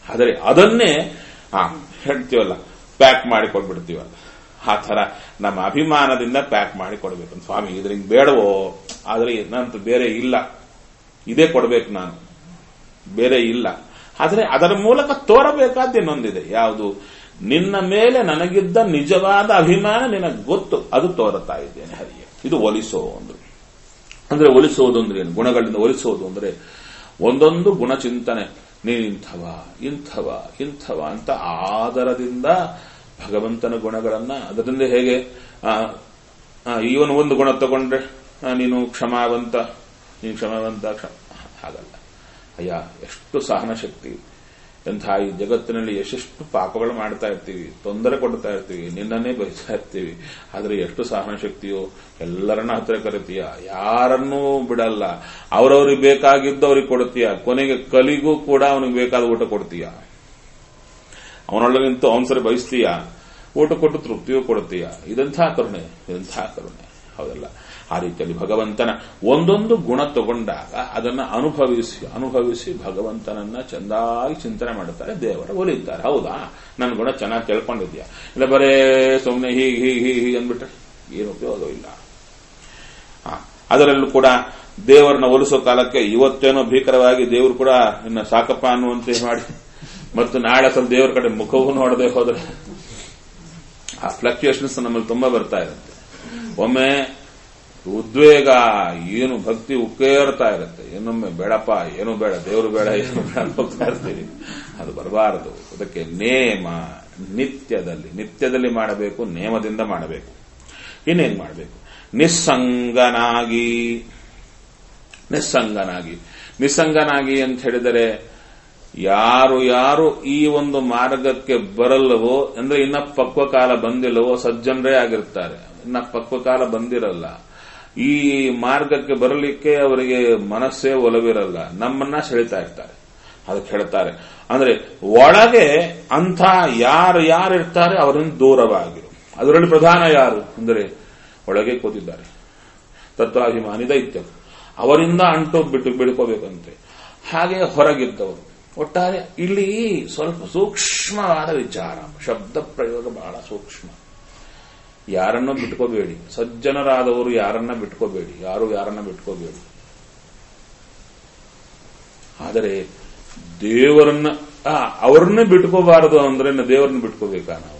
ಆದರೆ ಅದನ್ನೇ ಹೇಳ್ತೀವಲ್ಲ, ಪ್ಯಾಕ್ ಮಾಡಿ ಕೊಟ್ಬಿಡ್ತೀವಲ್ಲ, ಆ ಥರ ನಮ್ಮ ಅಭಿಮಾನದಿಂದ ಪ್ಯಾಕ್ ಮಾಡಿ ಕೊಡ್ಬೇಕು. ಸ್ವಾಮಿ ಇದರಿಂದ ಬೇಡವೋ, ಆದರೆ ನಂತರ ಬೇರೆ ಇಲ್ಲ, ಇದೇ ಕೊಡ್ಬೇಕು ನಾನು, ಬೇರೆ ಇಲ್ಲ. ಆದರೆ ಅದರ ಮೂಲಕ ತೋರಬೇಕಾದ ಇನ್ನೊಂದಿದೆ. ಯಾವುದು? ನಿನ್ನ ಮೇಲೆ ನನಗಿದ್ದ ನಿಜವಾದ ಅಭಿಮಾನ ನಿನಗೆ ಗೊತ್ತು, ಅದು ತೋರುತ್ತಾ ಇದ್ದೇನೆ ಹರಿಯೇ. ಇದು ಒಲಿಸೋ ಅಂದ್ರೆ ಒಲಿಸೋದು ಅಂದ್ರೆ ಏನು? ಗುಣಗಳಿಂದ ಒಲಿಸೋದು ಅಂದ್ರೆ ಒಂದೊಂದು ಗುಣಚಿಂತನೆ, ನೀನಿಂಥವ ಇಂಥವ ಇಂಥವ ಅಂತ ಆದರದಿಂದ ಭಗವಂತನ ಗುಣಗಳನ್ನ, ಅದರಿಂದ ಹೇಗೆ ಇವನು ಒಂದು ಗುಣ ತಗೊಂಡ್ರೆ ನೀನು ಕ್ಷಮಾವಂತ, ನೀನು ಕ್ಷಮಾವಂತ, ಹಾಗಲ್ಲ. ಅಯ್ಯ, ಎಷ್ಟು ಸಹನ ಶಕ್ತಿ! ಎಂಥ ಈ ಜಗತ್ತಿನಲ್ಲಿ ಎಷ್ಟೆಷ್ಟು ಪಾಪಗಳು ಮಾಡ್ತಾ ಇರ್ತೀವಿ, ತೊಂದರೆ ಕೊಡ್ತಾ ಇರ್ತೀವಿ, ನಿನ್ನನ್ನೇ ಬಯಸ್ತಾ ಇರ್ತೀವಿ. ಆದ್ರೆ ಎಷ್ಟು ಸಹನ ಶಕ್ತಿಯೋ! ಎಲ್ಲರನ್ನ ಹತ್ತಿರ ಕರಿತೀಯ, ಯಾರನ್ನೂ ಬಿಡಲ್ಲ, ಅವರವ್ರಿಗೆ ಬೇಕಾಗಿದ್ದು ಅವ್ರಿಗೆ ಕೊಡ್ತೀಯ, ಕೊನೆಗೆ ಕಲಿಗೂ ಕೂಡ ಅವನಿಗೆ ಬೇಕಾದ ಊಟ ಕೊಡ್ತೀಯ, ಅವನೊಳಗೆ ನಿಂತು ಅವನ ಸರಿ ಬಯಸ್ತೀಯ, ಊಟ ಕೊಟ್ಟು ತೃಪ್ತಿಯೂ ಕೊಡ್ತೀಯ. ಇದಂಥ ಕರುಣೆ, ಇದಂಥ ಕರುಣೆ, ಹೌದಲ್ಲ? ಆ ರೀತಿಯಲ್ಲಿ ಭಗವಂತನ ಒಂದೊಂದು ಗುಣ ತಗೊಂಡಾಗ ಅದನ್ನ ಅನುಭವಿಸಿ ಭಗವಂತನನ್ನ ಚೆಂದಾಗಿ ಚಿಂತನೆ ಮಾಡುತ್ತಾರೆ, ದೇವರ ಒಲಿತಾರೆ. ಹೌದಾ, ನನ್ನ ಗುಣ ಚೆನ್ನಾಗಿ ತಿಳ್ಕೊಂಡಿದ್ಯಾ? ಇಲ್ಲ ಬರೇ ಸುಮ್ಮನೆ ಹೀಗೆ ಅಂದ್ಬಿಟ್ರೆ ಏನು ಉಪಯೋಗವಿಲ್ಲ. ಅದರಲ್ಲೂ ಕೂಡ ದೇವರನ್ನ ಒಲಿಸೋ ಕಾಲಕ್ಕೆ ಇವತ್ತೇನೋ ಭೀಕರವಾಗಿ ದೇವರು ಕೂಡ ಇನ್ನ ಸಾಕಪ್ಪ ಅನ್ನುವಂತೆ ಮಾಡಿ, ಮತ್ತು ನಾಳೆ ಸ್ವಲ್ಪ ದೇವರ ಕಡೆ ಮುಖವೂ ನೋಡದೆ ಹೋದ್ರೆ ಆ ಫ್ಲಕ್ಚುಯೇಷನ್ಸ್ ನಮ್ಮಲ್ಲಿ ತುಂಬಾ ಬರ್ತಾ ಇರುತ್ತೆ. ಒಮ್ಮೆ ಉದ್ವೇಗ, ಏನು ಭಕ್ತಿ ಉಕ್ಕೇರ್ತಾ ಇರುತ್ತೆ, ಇನ್ನೊಮ್ಮೆ ಬೇಡಪ್ಪ, ಏನು ಬೇಡ, ದೇವರು ಬೇಡ, ಏನು ಬೇಡ ಹೋಗ್ತಾ ಇರ್ತೀವಿ. ಅದು ಬರಬಾರದು. ಅದಕ್ಕೆ ನೇಮ, ನಿತ್ಯದಲ್ಲಿ ಮಾಡಬೇಕು, ನೇಮದಿಂದ ಮಾಡಬೇಕು. ಇನ್ನೇನು ಮಾಡಬೇಕು? ನಿಸ್ಸಂಗನಾಗಿ ಅಂತ ಹೇಳಿದರೆ, ಯಾರು ಈ ಒಂದು ಮಾರ್ಗಕ್ಕೆ ಬರಲ್ಲವೋ, ಅಂದ್ರೆ ಇನ್ನ ಪಕ್ವ ಕಾಲ ಬಂದಿಲ್ಲವೋ, ಸಜ್ಜನರೇ ಆಗಿರ್ತಾರೆ, ಇನ್ನ ಪಕ್ವ ಕಾಲ ಬಂದಿರಲ್ಲ, ಈ ಮಾರ್ಗಕ್ಕೆ ಬರಲಿಕ್ಕೆ ಅವರಿಗೆ ಮನಸ್ಸೇ ಒಲವಿರಲ್ಲ, ನಮ್ಮನ್ನ ಸೆಳಿತಾ ಇರ್ತಾರೆ. ಅದಕ್ಕೆ ಹೇಳ್ತಾರೆ, ಅಂದ್ರೆ ಒಳಗೆ ಅಂಥ ಯಾರಿರ್ತಾರೆ ಅವರಿಂದ ದೂರವಾಗಿರು. ಅದರಲ್ಲಿ ಪ್ರಧಾನ ಯಾರು ಅಂದರೆ ಒಳಗೆ ಕೂತಿದ್ದಾರೆ ತತ್ವಾಭಿಮಾನಿ ದೈತ್ಯರು, ಅವರಿಂದ ಅಂಟು ಬಿಡ್ಕೋಬೇಕಂತೆ. ಹಾಗೆ ಹೊರಗಿದ್ದವರು. ಒಟ್ಟಾರೆ ಇಲ್ಲಿ ಸ್ವಲ್ಪ ಸೂಕ್ಷ್ಮವಾದ ವಿಚಾರ, ಶಬ್ದ ಪ್ರಯೋಗ ಬಹಳ ಸೂಕ್ಷ್ಮ. ಯಾರನ್ನ ಬಿಟ್ಕೋಬೇಡಿ, ಸಜ್ಜನರಾದವರು ಯಾರನ್ನ ಬಿಟ್ಕೋಬೇಡಿ, ಯಾರನ್ನ ಬಿಟ್ಕೋಬೇಡಿ. ಆದರೆ ದೇವರನ್ನ ಅವ್ರನ್ನೇ ಬಿಟ್ಕೋಬಾರದು ಅಂದ್ರೆ ದೇವರನ್ನ ಬಿಟ್ಕೋಬೇಕಾ? ನಾವು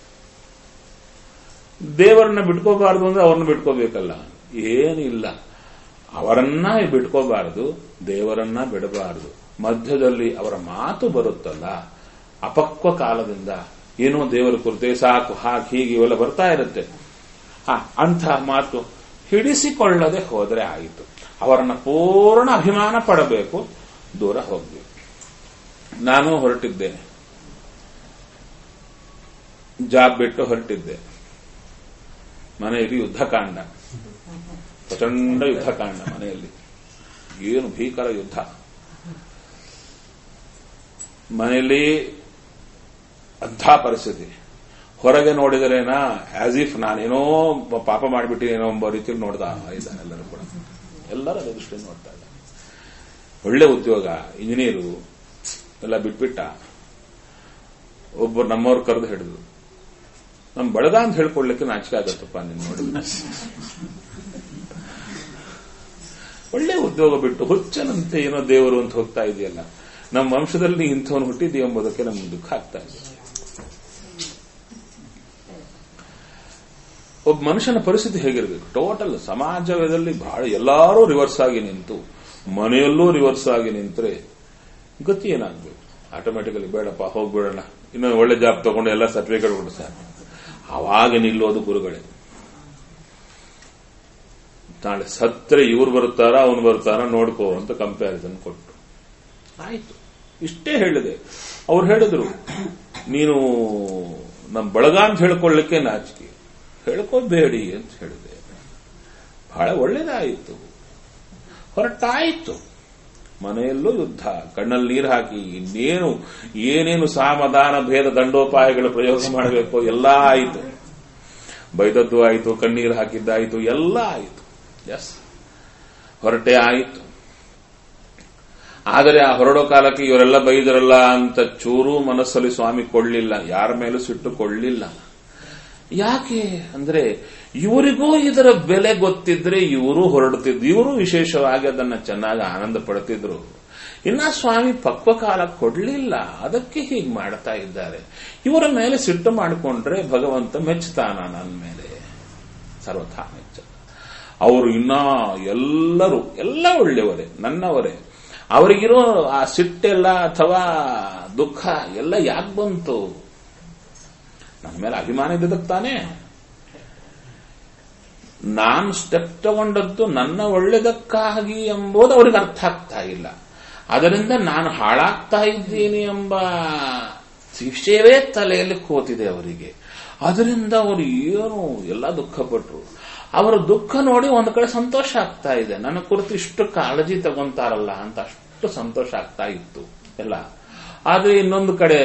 ದೇವರನ್ನ ಬಿಟ್ಕೋಬಾರದು ಅಂದ್ರೆ ಅವ್ರನ್ನ ಬಿಟ್ಕೋಬೇಕಲ್ಲ, ಏನಿಲ್ಲ. ಅವರನ್ನ ಬಿಟ್ಕೋಬಾರದು, ದೇವರನ್ನ ಬಿಡಬಾರದು. ಮಧ್ಯದಲ್ಲಿ ಅವರ ಮಾತು ಬರುತ್ತಲ್ಲ, ಅಪಕ್ವ ಕಾಲದಿಂದ ಏನೋ ದೇವರ ಕುರಿತೆ ಸಾಕು ಹೀಗೆ ಇವೆಲ್ಲ ಬರ್ತಾ ಇರುತ್ತೆ. ಅಂಥ ಮಾತು ಹಿಡಿಸಿಕೊಳ್ಳದೆ ಹೋದರೆ ಆಯಿತು. ಅವರನ್ನ ಪೂರ್ಣ ಅಭಿಮಾನ ಪಡಬೇಕು, ದೂರ ಹೋಗ್ಬೇಕು. ನಾನು ಹೊರಟಿದ್ದೆ, ಜಾಬ್ ಬಿಟ್ಟು ಹೊರಟಿದ್ದೆ. ಮನೆಯಲ್ಲಿ ಯುದ್ಧಕಾಂಡ, ಪ್ರಚಂಡ ಯುದ್ಧಕಾಂಡ ಮನೆಯಲ್ಲಿ, ಏನು ಭೀಕರ ಯುದ್ಧ. ಮನೆಯಲ್ಲಿ ಅಂಥ ಪರಿಸ್ಥಿತಿ. ಹೊರಗೆ ನೋಡಿದರೇನಾ ಆಸ್ ಇಫ್ ನಾನೇನೋ ಪಾಪ ಮಾಡಿಬಿಟ್ಟಿನೇನೋ ಎಂಬ ರೀತಿಯಲ್ಲಿ ನೋಡ್ತಾ ಇದ್ದಾನೆ ಎಲ್ಲರೂ ಕೂಡ. ಎಲ್ಲರೂ ಅದೇ ದೃಷ್ಟಿಯಿಂದ ನೋಡ್ತಾ ಇದ್ದಾರೆ. ಒಳ್ಳೆ ಉದ್ಯೋಗ, ಇಂಜಿನಿಯರು ಎಲ್ಲ ಬಿಟ್ಬಿಟ್ಟ. ಒಬ್ಬರು ನಮ್ಮವ್ರು ಕರೆದು ಹಿಡಿದ್ರು, ನಮ್ ಬಳಗ ಅಂತ ಹೇಳ್ಕೊಡ್ಲಿಕ್ಕೆ ನಾಚಿಕೆ ಆಗತ್ತಪ್ಪ ನೀನು ನೋಡಿದ್ರೆ. ಒಳ್ಳೆ ಉದ್ಯೋಗ ಬಿಟ್ಟು ಹುಚ್ಚನಂತೆ ಏನೋ ದೇವರು ಅಂತ ಹೋಗ್ತಾ ಇದೆಯಲ್ಲ, ನಮ್ಮ ವಂಶದಲ್ಲಿ ಇಂಥವನು ಹುಟ್ಟಿದ್ದೀವಿ ಎಂಬುದಕ್ಕೆ ನಮ್ಗೆ ದುಃಖ ಆಗ್ತಾ ಇದೆ. ಒಬ್ಬ ಮನುಷ್ಯನ ಪರಿಸ್ಥಿತಿ ಹೇಗಿರಬೇಕು? ಟೋಟಲ್ ಸಮಾಜದಲ್ಲಿ ಬಹಳ ಎಲ್ಲರೂ ರಿವರ್ಸ್ ಆಗಿ ನಿಂತು, ಮನೆಯಲ್ಲೂ ರಿವರ್ಸ್ ಆಗಿ ನಿಂತರೆ ಗತಿ ಏನಾಗಬೇಕು? ಆಟೋಮ್ಯಾಟಿಕಲಿ ಬೇಡಪ್ಪ ಹೋಗ್ಬಿಡೋಣ, ಇನ್ನೊಂದು ಒಳ್ಳೆ ಜಾಬ್ ತಗೊಂಡು ಎಲ್ಲ ಸರ್ಟಿಫಿಕೇಟ್ ಕೊಟ್ಟು ಸಾಕು. ಅವಾಗ ನಿಲ್ಲೋದು ಗುರುಗಳೇ. ನಾಳೆ ಸತ್ರೆ ಇವ್ರು ಬರ್ತಾರ ಅವನು ಬರ್ತಾರ ನೋಡ್ಕೋ ಅಂತ ಕಂಪ್ಯಾರಿಸನ್ ಕೊಟ್ಟು ಆಯ್ತು. ಇಷ್ಟೇ ಹೇಳಿದೆ. ಅವ್ರು ಹೇಳಿದ್ರು, ನೀನು ನಮ್ಮ ಬಳಗ ಅಂತ ಹೇಳ್ಕೊಳ್ಳಿಕ್ಕೆ ನಾಚಿಕೆ, ಹೇಳ್ಕೋಬೇಡಿ ಅಂತ ಹೇಳಿದೆ. ಬಹಳ ಒಳ್ಳೇದಾಯಿತು, ಹೊರಟಾಯಿತು. ಮನೆಯಲ್ಲೂ ಯುದ್ಧ, ಕಣ್ಣಲ್ಲಿ ನೀರು ಹಾಕಿ ಇನ್ನೇನು ಏನೇನು ಸಾಮದಾನ ಭೇದ ದಂಡೋಪಾಯಗಳ ಪ್ರಯೋಗ ಮಾಡಬೇಕು ಎಲ್ಲ ಆಯಿತು. ಬೈದದ್ದು ಆಯಿತು, ಕಣ್ಣೀರು ಹಾಕಿದ್ದಾಯಿತು, ಎಲ್ಲ ಆಯಿತು. ಎಸ್, ಹೊರಟೆ ಆಯಿತು. ಆದರೆ ಆ ಹೊರಡೋ ಕಾಲಕ್ಕೆ ಇವರೆಲ್ಲ ಬೈದರಲ್ಲ ಅಂತ ಚೂರು ಮನಸ್ಸಲ್ಲಿ ಸ್ವಾಮಿ ಕೊಳ್ಳಿಲ್ಲ, ಯಾರ ಮೇಲೂ ಸಿಟ್ಟು ಕೊಳ್ಳಿಲ್ಲ. ಯಾಕೆ ಅಂದ್ರೆ ಇವರಿಗೂ ಇದರ ಬೆಲೆ ಗೊತ್ತಿದ್ರೆ ಇವರು ಹೊರಡುತ್ತಿದ್ರು, ಇವರು ವಿಶೇಷವಾಗಿ ಅದನ್ನ ಚೆನ್ನಾಗಿ ಆನಂದ ಪಡ್ತಿದ್ರು. ಇನ್ನ ಸ್ವಾಮಿ ಪಕ್ವ ಕಾಲ ಕೊಡ್ಲಿಲ್ಲ, ಅದಕ್ಕೆ ಹೀಗೆ ಮಾಡ್ತಾ ಇದ್ದಾರೆ. ಇವರ ಮೇಲೆ ಸಿಟ್ಟು ಮಾಡಿಕೊಂಡ್ರೆ ಭಗವಂತ ಮೆಚ್ಚುತ್ತಾನ ನನ್ನ ಮೇಲೆ, ಸರ್ವಥಾ ಮೆಚ್ಚ. ಅವರು ಇನ್ನ ಎಲ್ಲರೂ ಎಲ್ಲ ಒಳ್ಳೆಯವರೇ, ನನ್ನವರೇ. ಅವರಿಗಿರೋ ಆ ಸಿಟ್ಟೆಲ್ಲ ಅಥವಾ ದುಃಖ ಎಲ್ಲ ಯಾಕೆ ಬಂತು? ನನ್ನ ಮೇಲೆ ಅಭಿಮಾನ ಇದ್ದದಕ್ಕೆ ತಾನೇ. ನಾನು ಸ್ಟೆಪ್ ತಗೊಂಡದ್ದು ನನ್ನ ಒಳ್ಳೆದಕ್ಕಾಗಿ ಎಂಬುದು ಅವ್ರಿಗೆ ಅರ್ಥ ಆಗ್ತಾ ಇಲ್ಲ. ಅದರಿಂದ ನಾನು ಹಾಳಾಗ್ತಾ ಇದ್ದೀನಿ ಎಂಬ ವಿಷಯವೇ ತಲೆಯಲ್ಲಿ ಕೂತಿದೆ ಅವರಿಗೆ. ಅದರಿಂದ ಅವರು ಏನು ಎಲ್ಲ ದುಃಖಪಟ್ಟರು. ಅವರ ದುಃಖ ನೋಡಿ ಒಂದು ಕಡೆ ಸಂತೋಷ ಆಗ್ತಾ ಇದೆ, ನನ್ನ ಕುರಿತು ಇಷ್ಟು ಕಾಳಜಿ ತಗೊಂತಾರಲ್ಲ ಅಂತ ಅಷ್ಟು ಸಂತೋಷ ಆಗ್ತಾ ಇತ್ತು ಎಲ್ಲ. ಆದ್ರೆ ಇನ್ನೊಂದು ಕಡೆ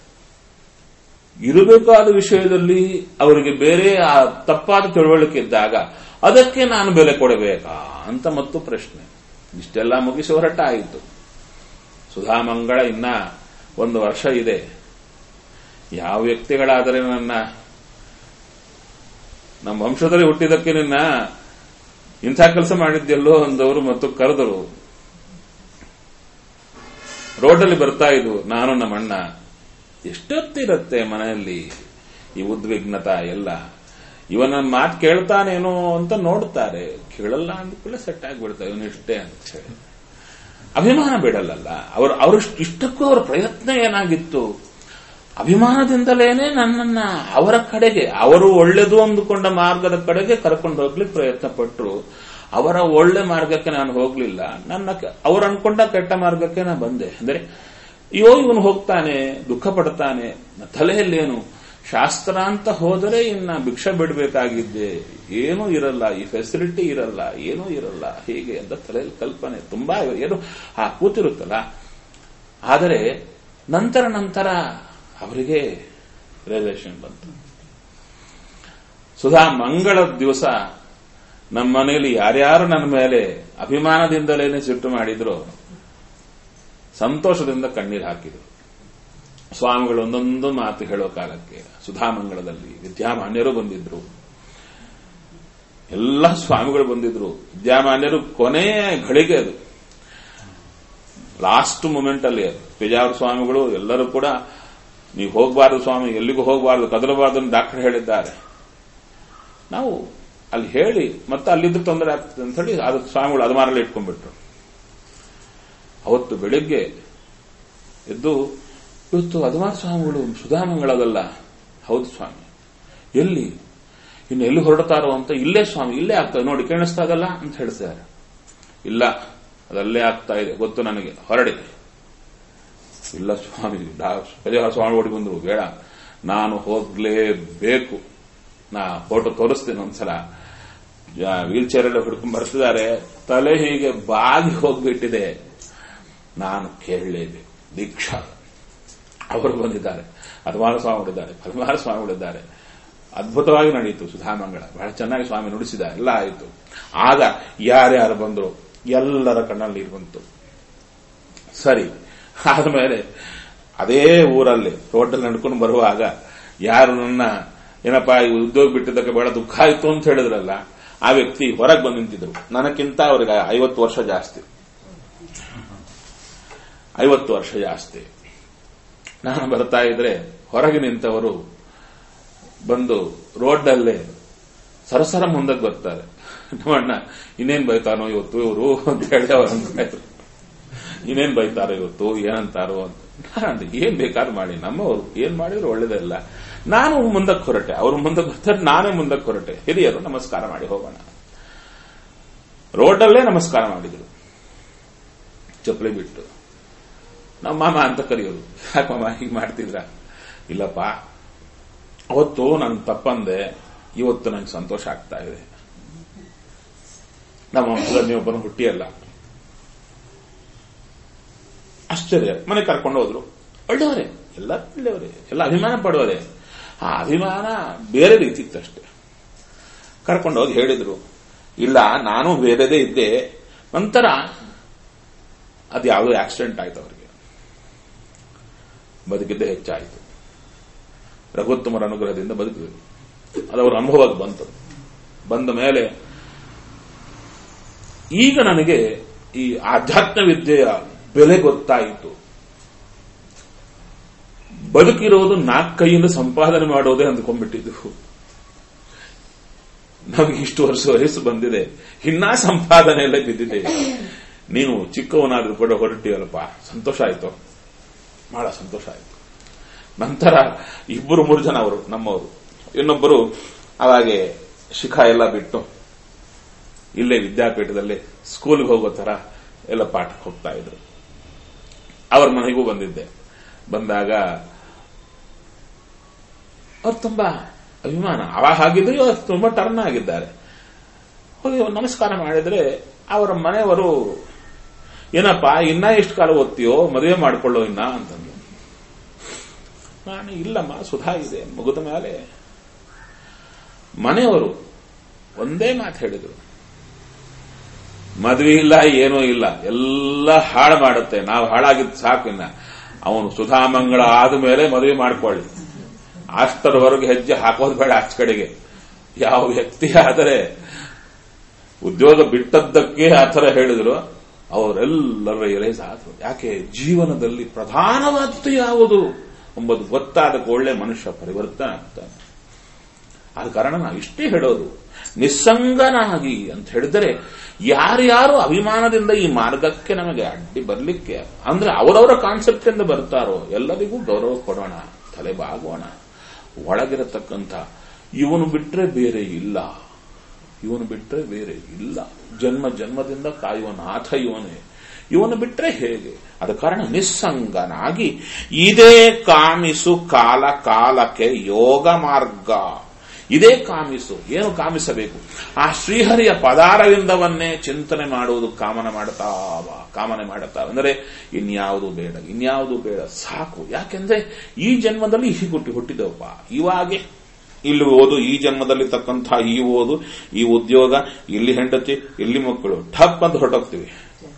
ಇರಬೇಕಾದ ವಿಷಯದಲ್ಲಿ ಅವರಿಗೆ ಬೇರೆ ಆ ತಪ್ಪಾದ ತಿಳುವಳಿಕೆ ಇದ್ದಾಗ ಅದಕ್ಕೆ ನಾನು ಬೆಲೆ ಕೊಡಬೇಕಾ ಅಂತ ಮತ್ತು ಪ್ರಶ್ನೆ. ಇಷ್ಟೆಲ್ಲ ಮುಗಿಸಿ ಹೊರಟಾಯಿತು. ಸುಧಾಮಂಗಳ ಇನ್ನ 1 ವರ್ಷ ಇದೆ. ಯಾವ ವ್ಯಕ್ತಿಗಳಾದರೆ ನಮ್ಮ ವಂಶದಲ್ಲಿ ಹುಟ್ಟಿದಕ್ಕೆ ನಿನ್ನ ಇಂಥ ಕೆಲಸ ಮಾಡಿದ್ದೆಲ್ಲೋ ಅಂದವರು ಮತ್ತು ಕರೆದರು. ರೋಡಲ್ಲಿ ಬರ್ತಾ ಇದ್ವು, ನಾನು ನಮ್ಮಣ್ಣ. ಎಷ್ಟೊತ್ತಿರುತ್ತೆ ಮನೆಯಲ್ಲಿ ಈ ಉದ್ವಿಗ್ನತಾ ಎಲ್ಲ. ಇವನ ಮಾತು ಕೇಳ್ತಾನೇನೋ ಅಂತ ನೋಡ್ತಾರೆ, ಕೇಳಲ್ಲ ಅಂದ್ಕೊಳ್ಳೆ ಸೆಟ್ ಆಗಿಬಿಡ್ತಾರೆ, ಇವನಿಷ್ಟೇ ಅಂತ ಹೇಳಿ. ಅಭಿಮಾನ ಬಿಡಲ್ಲ. ಅವರು ಇಷ್ಟಕ್ಕೂ ಅವರ ಪ್ರಯತ್ನ ಏನಾಗಿತ್ತು? ಅಭಿಮಾನದಿಂದಲೇನೆ ನನ್ನನ್ನ ಅವರ ಕಡೆಗೆ, ಅವರು ಒಳ್ಳೆದು ಅಂದುಕೊಂಡ ಮಾರ್ಗದ ಕಡೆಗೆ ಕರ್ಕೊಂಡು ಹೋಗ್ಲಿಕ್ಕೆ ಪ್ರಯತ್ನ ಪಟ್ಟರು. ಅವರ ಒಳ್ಳೆ ಮಾರ್ಗಕ್ಕೆ ನಾನು ಹೋಗ್ಲಿಲ್ಲ, ಅವರು ಅನ್ಕೊಂಡ ಕೆಟ್ಟ ಮಾರ್ಗಕ್ಕೆ ನಾನು ಬಂದೆ. ಅಂದ್ರೆ ಇವನು ಹೋಗ್ತಾನೆ, ದುಃಖ ಪಡ್ತಾನೆ, ತಲೆಯಲ್ಲೇನು ಶಾಸ್ತ್ರ ಅಂತ ಹೋದರೆ ಇನ್ನ ಭಿಕ್ಷೆ ಬಿಡಬೇಕಾಗಿದ್ದೆ, ಏನೂ ಇರಲ್ಲ, ಈ ಫೆಸಿಲಿಟಿ ಇರಲ್ಲ, ಏನೂ ಇರಲ್ಲ, ಹೀಗೆ ಅಂತ ತಲೆಯಲ್ಲಿ ಕಲ್ಪನೆ ತುಂಬಾ ಏನು ಕೂತಿರುತ್ತಲ್ಲ. ಆದರೆ ನಂತರ ಅವರಿಗೆ ರಿಯಲೈಸೇಷನ್ ಬಂತು. ಸುಧಾ ಮಂಗಳ ದಿವಸ ನಮ್ಮ ಮನೆಯಲ್ಲಿ ಯಾರ್ಯಾರು ನನ್ನ ಮೇಲೆ ಅಭಿಮಾನದಿಂದಲೇನೆ ಸಿಟ್ಟು ಮಾಡಿದ್ರು, ಸಂತೋಷದಿಂದ ಕಣ್ಣೀರು ಹಾಕಿದರು. ಸ್ವಾಮಿಗಳು ಒಂದೊಂದು ಮಾತು ಹೇಳೋ ಕಾಲಕ್ಕೆ ಸುಧಾಮಂಗಳದಲ್ಲಿ ವಿದ್ಯಾಮಾನ್ಯರು ಬಂದಿದ್ರು, ಎಲ್ಲ ಸ್ವಾಮಿಗಳು ಬಂದಿದ್ರು. ವಿದ್ಯಾಮಾನ್ಯರು ಕೊನೆಯ ಘಳಿಗೆ, ಅದು ಲಾಸ್ಟ್ ಮೂಮೆಂಟ್ ಅಲ್ಲಿ ಪೇಜಾವರ ಸ್ವಾಮಿಗಳು ಎಲ್ಲರೂ ಕೂಡ ನೀವು ಹೋಗಬಾರದು ಸ್ವಾಮಿ, ಎಲ್ಲಿಗೂ ಹೋಗಬಾರದು, ಕದಲಬಾರದು ಅಂತ ಡಾಕ್ಟರ್ ಹೇಳಿದ್ದಾರೆ. ನಾವು ಅಲ್ಲಿ ಹೇಳಿ ಮತ್ತೆ ಅಲ್ಲಿದ್ದು ತೊಂದರೆ ಆಗ್ತದೆ ಅಂತ ಹೇಳಿ ಅದು ಸ್ವಾಮಿಗಳು ಅದಮಾರಲ್ಲಿ ಇಟ್ಕೊಂಡ್ಬಿಟ್ರು. ಅವತ್ತು ಬೆಳಿಗ್ಗೆ ಎದ್ದು, ಇವತ್ತು ಅದಮಾರ ಸ್ವಾಮಿಗಳು ಸುಧಾಮಂಗಳದಲ್ಲ. ಹೌದು ಸ್ವಾಮಿ, ಎಲ್ಲಿ ಇನ್ನು ಎಲ್ಲಿ ಹೊರಡ್ತಾರೋ ಅಂತ. ಇಲ್ಲೇ ಸ್ವಾಮಿ, ಇಲ್ಲೇ ಆಗ್ತದೆ ನೋಡಿ, ಕೇಳಿಸ್ತಾ ಇದಲ್ಲ ಅಂತ ಹೇಳ್ತಾರೆ. ಇಲ್ಲ, ಅದಲ್ಲೇ ಆಗ್ತಾ ಇದೆ ಗೊತ್ತು ನನಗೆ, ಹೊರಡಿ. ಇಲ್ಲ ಸ್ವಾಮಿ, ಸ್ವಾಮಿ ಓಡಿ ಬಂದ್ರು, ಬೇಡ ನಾನು ಹೋಗ್ಲೇಬೇಕು, ನಾ ಫೋಟೋ ತೋರಿಸ್ತೇನೆ. ಒಂದ್ಸಲ ವೀಲ್ ಚೇರ್ ಎಲ್ಲ ಹಿಡ್ಕೊಂಡು ಬರ್ತಿದ್ದಾರೆ, ತಲೆ ಹೀಗೆ ಬಾಗಿ ಹೋಗ್ಬಿಟ್ಟಿದೆ, ನಾನು ಕೇಳಲೇಬೇಕು. ದೀಕ್ಷಾ ಅವರು ಬಂದಿದ್ದಾರೆ, ಅದಮಾರ ಸ್ವಾಮಿಗಳಿದ್ದಾರೆ, ಫಲಮಾರ ಸ್ವಾಮಿಗಳಿದ್ದಾರೆ. ಅದ್ಭುತವಾಗಿ ನಡೆಯಿತು ಸುಧಾಮಂಗಳ, ಬಹಳ ಚೆನ್ನಾಗಿ ಸ್ವಾಮಿ ನುಡಿಸಿದ, ಎಲ್ಲ ಆಯಿತು. ಆಗ ಯಾರ್ಯಾರು ಬಂದ್ರು ಎಲ್ಲರ ಕಣ್ಣಲ್ಲಿ ನೀರು ಬಂತು. ಸರಿ, ಆದ್ಮೇಲೆ ಅದೇ ಊರಲ್ಲಿ ರೋಡಲ್ಲಿ ನಡ್ಕೊಂಡು ಬರುವಾಗ ಯಾರು ನನ್ನ ಏನಪ್ಪಾ ಈ ಉದ್ಯೋಗ ಬಿಟ್ಟಿದ್ದಕ್ಕೆ ಬಹಳ ದುಃಖ ಆಯ್ತು ಅಂತ ಹೇಳಿದ್ರಲ್ಲ, ಆ ವ್ಯಕ್ತಿ ಹೊರಗೆ ಬಂದು ನಿಂತಿದ್ರು. ನನಕ್ಕಿಂತ ಅವ್ರಿಗೆ 50 ವರ್ಷ ಜಾಸ್ತಿ. 50 ವರ್ಷ ಜಾಸ್ತಿ. ನಾನು ಬರ್ತಾ ಇದ್ರೆ ಹೊರಗೆ ನಿಂತವರು ಬಂದು ರೋಡ್ನಲ್ಲೇ ಸರಸರ ಮುಂದಕ್ಕೆ ಬರ್ತಾರೆ. ನಮ್ಮಣ್ಣ ಇನ್ನೇನ್ ಬೈತಾನೋ ಇವತ್ತು ಇವರು ಅಂತ ಹೇಳಿ ಅವ್ರು ಅಂದ್ಕೊಂಡ್ರು. ಇನ್ನೇನ್ ಬೈತಾರೋ ಇವತ್ತು, ಏನಂತಾರೋ ಅಂತ. ನಾನು ಏನ್ ಬೇಕಾದ್ರೂ ಮಾಡಿ, ನಮ್ಮವರು ಏನ್ ಮಾಡಿದ್ರು ಒಳ್ಳೇದಲ್ಲ. ನಾನು ಮುಂದಕ್ಕೆ ಹೊರಟೆ, ಅವರು ಮುಂದಕ್ಕೆ ಬರ್ತಾರೆ, ನಾನೇ ಮುಂದಕ್ಕೆ ಹೊರಟೆ. ಹಿರಿಯರು ನಮಸ್ಕಾರ ಮಾಡಿ ಹೋಗೋಣ. ರೋಡಲ್ಲೇ ನಮಸ್ಕಾರ ಮಾಡಿದ್ರು, ಚಪ್ಪಲಿ ಬಿಟ್ಟು. ನಮ್ಮ ಮಾಮ ಅಂತ ಕರೆಯೋರು. ಯಾಕೆ ಮಾಮ ಹೀಗೆ ಮಾಡ್ತಿದ್ರ? ಇಲ್ಲಪ್ಪ, ಅವತ್ತು ನನ್ ತಪ್ಪಂದೆ, ಇವತ್ತು ನಂಗೆ ಸಂತೋಷ ಆಗ್ತಾ ಇದೆ. ನಮ್ಮ ವಂಶದಲ್ಲಿ ನೀವೊಬ್ಬನು ಹುಟ್ಟಿಯಲ್ಲ. ಆಶ್ಚರ್ಯ. ಮನೆ ಕರ್ಕೊಂಡು ಹೋದ್ರು. ಒಳ್ಳೆಯವರೇ, ಎಲ್ಲ ಒಳ್ಳೆಯವರೇ, ಎಲ್ಲ ಅಭಿಮಾನ ಪಡುವರೇ. ಆ ಅಭಿಮಾನ ಬೇರೆ ರೀತಿ ಇತ್ತಷ್ಟೇ. ಕರ್ಕೊಂಡು ಹೋಗಿ ಹೇಳಿದ್ರು, ಇಲ್ಲ ನಾನು ಬೇರೆದೇ ಇದ್ದೆ, ನಂತರ ಅದು ಯಾವುದೋ ಆಕ್ಸಿಡೆಂಟ್ ಆಯ್ತು ಅವರಿಗೆ, ಬದುಕಿದ್ದೇ ಹೆಚ್ಚಾಯಿತು. ರಘುತ್ತಮರ ಅನುಗ್ರಹದಿಂದ ಬದುಕಿದರು. ಅದು ಅವರ ಅನುಭವಕ್ಕೆ ಬಂತು. ಬಂದ ಮೇಲೆ ಈಗ ನನಗೆ ಈ ಆಧ್ಯಾತ್ಮ ವಿದ್ಯೆಯ ಬೆಲೆ ಗೊತ್ತಾಯಿತು. ಬದುಕಿರೋದು 4 ಕೈಯಿಂದ ಸಂಪಾದನೆ ಮಾಡೋದೇ ಅಂದ್ಕೊಂಡ್ಬಿಟ್ಟಿದ್ದು. ನಮಗೆ ಇಷ್ಟು ವರ್ಷ ವಯಸ್ಸು ಬಂದಿದೆ, ಇನ್ನೂ ಸಂಪಾದನೆ ಎಲ್ಲ ಬಿದ್ದಿದೆ. ನೀನು ಚಿಕ್ಕವನಾದ್ರೂ ಕೂಡ ಹೊರಟಿಯಲ್ಲಪ್ಪ, ಸಂತೋಷ ಆಯ್ತು, ಬಹಳ ಸಂತೋಷ ಆಯ್ತು. ನಂತರ 2-3 ಜನ ಅವರು ನಮ್ಮವರು, ಇನ್ನೊಬ್ಬರು ಅವಾಗೆ ಶಿಖಾ ಎಲ್ಲ ಬಿಟ್ಟು ಇಲ್ಲೇ ವಿದ್ಯಾಪೀಠದಲ್ಲಿ ಸ್ಕೂಲ್ಗೆ ಹೋಗೋ ತರ ಎಲ್ಲ ಪಾಠಕ್ಕೆ ಹೋಗ್ತಾ ಇದ್ರು. ಅವ್ರ ಮನೆಗೂ ಬಂದಿದ್ದೆ. ಬಂದಾಗ ಅವ್ರು ತುಂಬಾ ಅಭಿಮಾನ, ಅವಾಗ ಹಾಗಿದ್ರು ಇವತ್ತು ತುಂಬಾ ಟರ್ನ್ ಆಗಿದ್ದಾರೆ. ಹೋಗಿ ನಮಸ್ಕಾರ ಮಾಡಿದ್ರೆ ಅವರ ಮನೆಯವರು, ಏನಪ್ಪಾ ಇನ್ನ ಎಷ್ಟು ಕಾಲ ಓದ್ತೀಯೋ, ಮದುವೆ ಮಾಡ್ಕೊಳ್ಳೋ ಇನ್ನ ಅಂತಂದ್ರು. ನಾನು ಇಲ್ಲಮ್ಮ, ಸುಧಾ ಇದೆ ಮುಗಿದ ಮೇಲೆ. ಮನೆಯವರು ಒಂದೇ ಮಾತು ಹೇಳಿದ್ರು, ಮದುವೆ ಇಲ್ಲ, ಏನೂ ಇಲ್ಲ, ಎಲ್ಲ ಹಾಳು ಮಾಡುತ್ತೆ, ನಾವು ಹಾಳಾಗಿದ್ದು ಸಾಕು, ಇನ್ನ ಅವನು ಸುಧಾಮಂಗಳ ಆದ ಮೇಲೆ ಮದುವೆ ಮಾಡ್ಕೊಳ್ಳಿ, ಅಷ್ಟರವರೆಗೆ ಹೆಜ್ಜೆ ಹಾಕೋದು ಬೇಡ ಆಚ ಕಡೆಗೆ. ಯಾವ ವ್ಯಕ್ತಿ ಆದರೆ ಉದ್ಯೋಗ ಬಿಟ್ಟದ್ದಕ್ಕೆ ಆ ಥರ ಹೇಳಿದ್ರು, ಅವರೆಲ್ಲರ ರಿಯಲೈಸ್ ಆದ್ರು. ಯಾಕೆ ಜೀವನದಲ್ಲಿ ಪ್ರಧಾನವಾದ್ದು ಯಾವುದು ಎಂಬುದು ಗೊತ್ತಾದಕ್ಕೆ ಒಳ್ಳೆ ಮನುಷ್ಯ ಪರಿವರ್ತನೆ ಆಗ್ತಾನೆ. ಆದ ಕಾರಣ ನಾವು ಇಷ್ಟೇ ಹೇಳೋದು, ನಿಸ್ಸಂಗನಾಗಿ ಅಂತ ಹೇಳಿದರೆ ಯಾರ್ಯಾರು ಅಭಿಮಾನದಿಂದ ಈ ಮಾರ್ಗಕ್ಕೆ ನಮಗೆ ಅಡ್ಡಿ ಬರಲಿಕ್ಕೆ ಅಂದ್ರೆ ಅವರವರ ಕಾನ್ಸೆಪ್ಟ್ ಇಂದ ಬರ್ತಾರೋ ಎಲ್ಲರಿಗೂ ಗೌರವ ಕೊಡೋಣ, ತಲೆ ಬಾಗೋಣ. ಒಳಗಿರತಕ್ಕಂಥ ಇವನು ಬಿಟ್ರೆ ಬೇರೆ ಇಲ್ಲ, ಇವನು ಬಿಟ್ರೆ ಬೇರೆ ಇಲ್ಲ, ಜನ್ಮ ಜನ್ಮದಿಂದ ಕಾಯುವ ನಾಥ ಇವನೇ, ಇವನು ಬಿಟ್ರೆ ಹೇಗೆ? ಆದ ಕಾರಣ ನಿಸ್ಸಂಗನಾಗಿ ಇದೇ ಕಾಮಿಸು ಕಾಲ ಕಾಲಕ್ಕೆ ಯೋಗ ಮಾರ್ಗ. ಇದೇ ಕಾಮಿಸು. ಏನು ಕಾಮಿಸಬೇಕು? ಆ ಶ್ರೀಹರಿಯ ಪದಾರವಿಂದವನ್ನೇ ಚಿಂತನೆ ಮಾಡುವುದು ಕಾಮನೆ ಮಾಡುತ್ತಾ ಅಂದರೆ ಇನ್ಯಾವುದು ಬೇಡ, ಇನ್ಯಾವುದು ಬೇಡ, ಸಾಕು. ಯಾಕೆಂದ್ರೆ ಈ ಜನ್ಮದಲ್ಲಿ ಹೀಗೆ ಹುಟ್ಟಿದವಪ್ಪ, ಇವಾಗೆ ಇಲ್ಲಿ ಓದು, ಈ ಜನ್ಮದಲ್ಲಿ ತಕ್ಕಂಥ ಈ ಓದು, ಈ ಉದ್ಯೋಗ, ಇಲ್ಲಿ ಹೆಂಡತಿ, ಇಲ್ಲಿ ಮಕ್ಕಳು, ಠಪ್ ಅಂತ ಹೊರಟೋಗ್ತೀವಿ.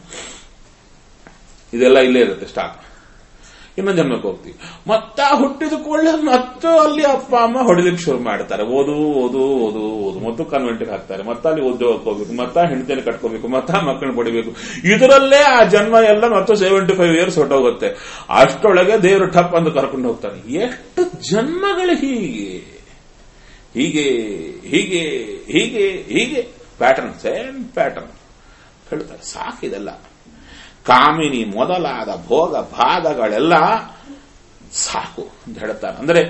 ಇದೆಲ್ಲ ಇಲ್ಲೇ ಇರುತ್ತೆ ಸ್ಟಾಕ್. ಇನ್ನೊಂದು ಜನ್ಮಕ್ಕೆ ಹೋಗ್ತೀವಿ, ಮತ್ತ ಹುಟ್ಟಿದ ಕೂಡಲೇ ಮತ್ತೆ ಅಲ್ಲಿ ಅಪ್ಪ ಅಮ್ಮ ಹೊಡಿಲಿಕ್ಕೆ ಶುರು ಮಾಡ್ತಾರೆ. ಓದು ಓದು ಓದು ಓದು, ಮತ್ತು ಕಾನ್ವೆಂಟ್ಗೆ ಹಾಕ್ತಾರೆ, ಮತ್ತೆ ಅಲ್ಲಿ ಉದ್ಯೋಗಕ್ಕೆ ಹೋಗ್ಬೇಕು, ಮತ್ತೆ ಹೆಂಡತಿಯನ್ನು ಕಟ್ಕೋಬೇಕು, ಮತ್ತೆ ಮಕ್ಕಳನ್ನ ಪಡಿಬೇಕು. ಇದರಲ್ಲೇ ಆ ಜನ್ಮ ಎಲ್ಲ ಮತ್ತು 75 ಇಯರ್ಸ್ ಹೊಟ್ಟೋಗುತ್ತೆ. ಅಷ್ಟೊಳಗೆ ದೇವರು ಠಪ್ ಅಂತ ಕರ್ಕೊಂಡು ಹೋಗ್ತಾನೆ. ಎಷ್ಟು ಜನ್ಮಗಳು ಹೀಗೆ ಹೀಗೆ ಹೀಗೆ ಹೀಗೆ ಹೀಗೆ ಪ್ಯಾಟರ್ನ್, ಸೇಮ್ ಪ್ಯಾಟರ್ನ್ ಹೇಳ್ತಾರೆ. ಸಾಕಿದೆಲ್ಲ ಕಾಮಿನಿ ಮೊದಲಾದ ಭೋಗ ಭಾಗಗಳೆಲ್ಲ ಸಾಕು ಅಂತ ಹೇಳ್ತಾರೆ. ಅಂದರೆ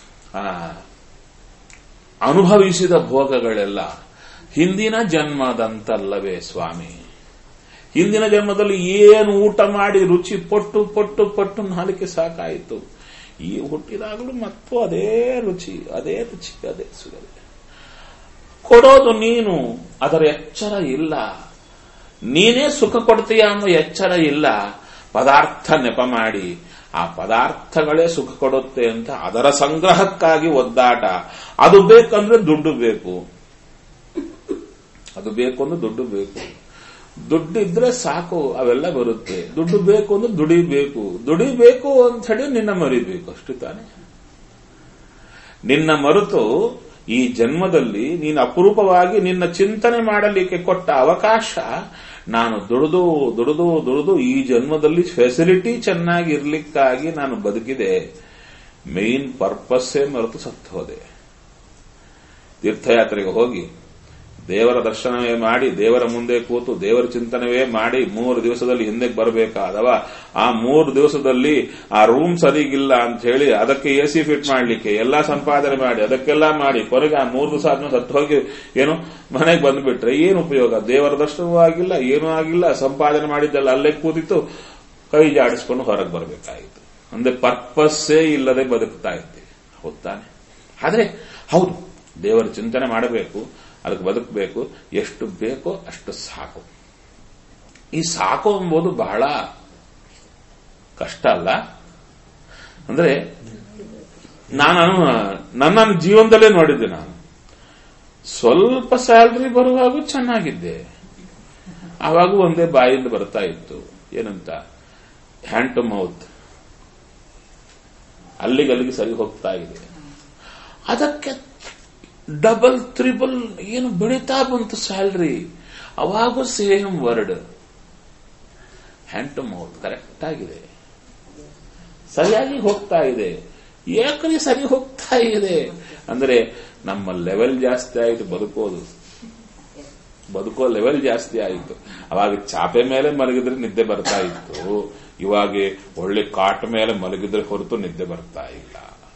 ಅನುಭವಿಸಿದ ಭೋಗಗಳೆಲ್ಲ ಹಿಂದಿನ ಜನ್ಮದಂತಲ್ಲವೇ ಸ್ವಾಮಿ. ಹಿಂದಿನ ಜನ್ಮದಲ್ಲಿ ಏನು ಊಟ ಮಾಡಿ ರುಚಿ ಪಟ್ಟು ಪಟ್ಟು ಪಟ್ಟು ನಾಲಿಗೆ ಸಾಕಾಯಿತು. ಈ ಹುಟ್ಟಿದಾಗಲೂ ಮತ್ತು ಅದೇ ರುಚಿ, ಅದೇ ರುಚಿ, ಅದೇ ಸುಗಂಧ. ಕೊಡೋದು ನೀನು, ಅದರ ಎಚ್ಚರ ಇಲ್ಲ. ನೀನೇ ಸುಖ ಕೊಡ್ತೀಯ ಅನ್ನೋ ಎಚ್ಚರ ಇಲ್ಲ. ಪದಾರ್ಥ ನೆಪ ಮಾಡಿ ಆ ಪದಾರ್ಥಗಳೇ ಸುಖ ಕೊಡುತ್ತೆ ಅಂತ ಅದರ ಸಂಗ್ರಹಕ್ಕಾಗಿ ಒದ್ದಾಟ. ಅದು ಬೇಕಂದ್ರೆ ದುಡ್ಡು ಬೇಕು, ಅದು ಬೇಕು ಅಂದ್ರೆ ದುಡ್ಡು ಬೇಕು. ದುಡ್ಡು ಇದ್ರೆ ಸಾಕು, ಅವೆಲ್ಲ ಬರುತ್ತೆ. ದುಡ್ಡು ಬೇಕು ಅಂದ್ರೆ ದುಡಿಬೇಕು ಅಂತ ಹೇಳಿ ನಿನ್ನ ಮರಿಬೇಕು, ಅಷ್ಟು ತಾನೆ. ನಿನ್ನ ಮರೆತು ಈ ಜನ್ಮದಲ್ಲಿ ನೀನು ಅಪರೂಪವಾಗಿ ನಿನ್ನ ಚಿಂತನೆ ಮಾಡಲಿಕ್ಕೆ ಕೊಟ್ಟ ಅವಕಾಶ, ನಾನು ದುಡಿದು ದುಡಿದು ದುಡಿದು ಈ ಜನ್ಮದಲ್ಲಿ ಫೆಸಿಲಿಟಿ ಚೆನ್ನಾಗಿರ್ಲಿಕ್ಕಾಗಿ ನಾನು ಬದುಕಿದೆ, ಮೇನ್ ಪರ್ಪಸ್ಸೇ ಮರೆತು ಸತ್ತು ಹೋದೆ. ತೀರ್ಥಯಾತ್ರೆಗೆ ಹೋಗಿ ದೇವರ ದರ್ಶನವೇ ಮಾಡಿ, ದೇವರ ಮುಂದೆ ಕೂತು ದೇವರ ಚಿಂತನವೇ ಮಾಡಿ 3 ದಿವಸದಲ್ಲಿ ಹಿಂದಕ್ಕೆ ಬರಬೇಕಾದವ, ಆ 3 ದಿವಸದಲ್ಲಿ ಆ ರೂಮ್ ಸರಿಗಿಲ್ಲ ಅಂತ ಹೇಳಿ ಅದಕ್ಕೆ AC ಫಿಟ್ ಮಾಡಲಿಕ್ಕೆ ಎಲ್ಲ ಸಂಪಾದನೆ ಮಾಡಿ ಅದಕ್ಕೆಲ್ಲ ಮಾಡಿ ಕೊನೆಗೆ ಆ 3 ದಿವಸ ಆದ್ಮೇಲೆ ಸತ್ತು ಹೋಗಿ ಏನು ಮನೆಗೆ ಬಂದ್ಬಿಟ್ರೆ ಏನು ಉಪಯೋಗ? ದೇವರ ದರ್ಶನವೂ ಆಗಿಲ್ಲ, ಏನೂ ಆಗಿಲ್ಲ, ಸಂಪಾದನೆ ಮಾಡಿದ್ದೆಲ್ಲ ಅಲ್ಲೇ ಕೂತಿತ್ತು, ಕೈ ಜಾಡಿಸ್ಕೊಂಡು ಹೊರಗೆ ಬರಬೇಕಾಯಿತು. ಅಂದ್ರೆ ಪರ್ಪಸ್ಸೇ ಇಲ್ಲದೆ ಬದುಕ್ತಾ ಇದ್ದೀವಿ, ಹೌದಾನೆ? ಆದ್ರೆ ಹೌದು, ದೇವರ ಚಿಂತನೆ ಮಾಡಬೇಕು, ಅದಕ್ಕೆ ಬದುಕಬೇಕು, ಎಷ್ಟು ಬೇಕೋ ಅಷ್ಟು ಸಾಕು. ಈ ಸಾಕು ಎಂಬುದು ಬಹಳ ಕಷ್ಟ ಅಲ್ಲ. ಅಂದ್ರೆ ನನ್ನ ಜೀವನದಲ್ಲೇ ನೋಡಿದ್ದೆ. ನಾನು ಸ್ವಲ್ಪ ಸ್ಯಾಲರಿ ಬರುವಾಗ ಚೆನ್ನಾಗಿದ್ದೆ, ಆವಾಗ ಒಂದೇ ಬಾಯಿಂದ ಬರ್ತಾ ಇತ್ತು. ಏನಂತ ಹ್ಯಾಂಡ್ ಟು ಮೌತ್, ಅಲ್ಲಿಗಲ್ಲಿಗೆ ಸರಿ ಹೋಗ್ತಾ ಇದೆ. ಅದಕ್ಕೆ ಡಬಲ್ ತ್ರಿಬಲ್ ಏನು ಬೆಳೀತಾ ಬಂತು ಸ್ಯಾಲ್ರಿ. ಅವಾಗೂ same word hand to mouth correct ಆಗಿದೆ, ಸರಿಯಾಗಿ ಹೋಗ್ತಾ ಇದೆ. ಏಕರಿ ಸರಿ ಹೋಗ್ತಾ ಇದೆ ಅಂದ್ರೆ ನಮ್ಮ ಲೆವೆಲ್ ಜಾಸ್ತಿ ಆಯಿತು, ಬದುಕೋ ಲೆವೆಲ್ ಜಾಸ್ತಿ ಆಯಿತು. ಅವಾಗ ಚಾಪೆ ಮೇಲೆ ಮಲಗಿದ್ರೆ ನಿದ್ದೆ ಬರ್ತಾ ಇತ್ತು, ಇವಾಗ ಒಳ್ಳೆ ಕಾಟ್ ಮೇಲೆ ಮಲಗಿದ್ರೆ ಹೊರತು ನಿದ್ದೆ ಬರ್ತಾ ಇಲ್ಲ.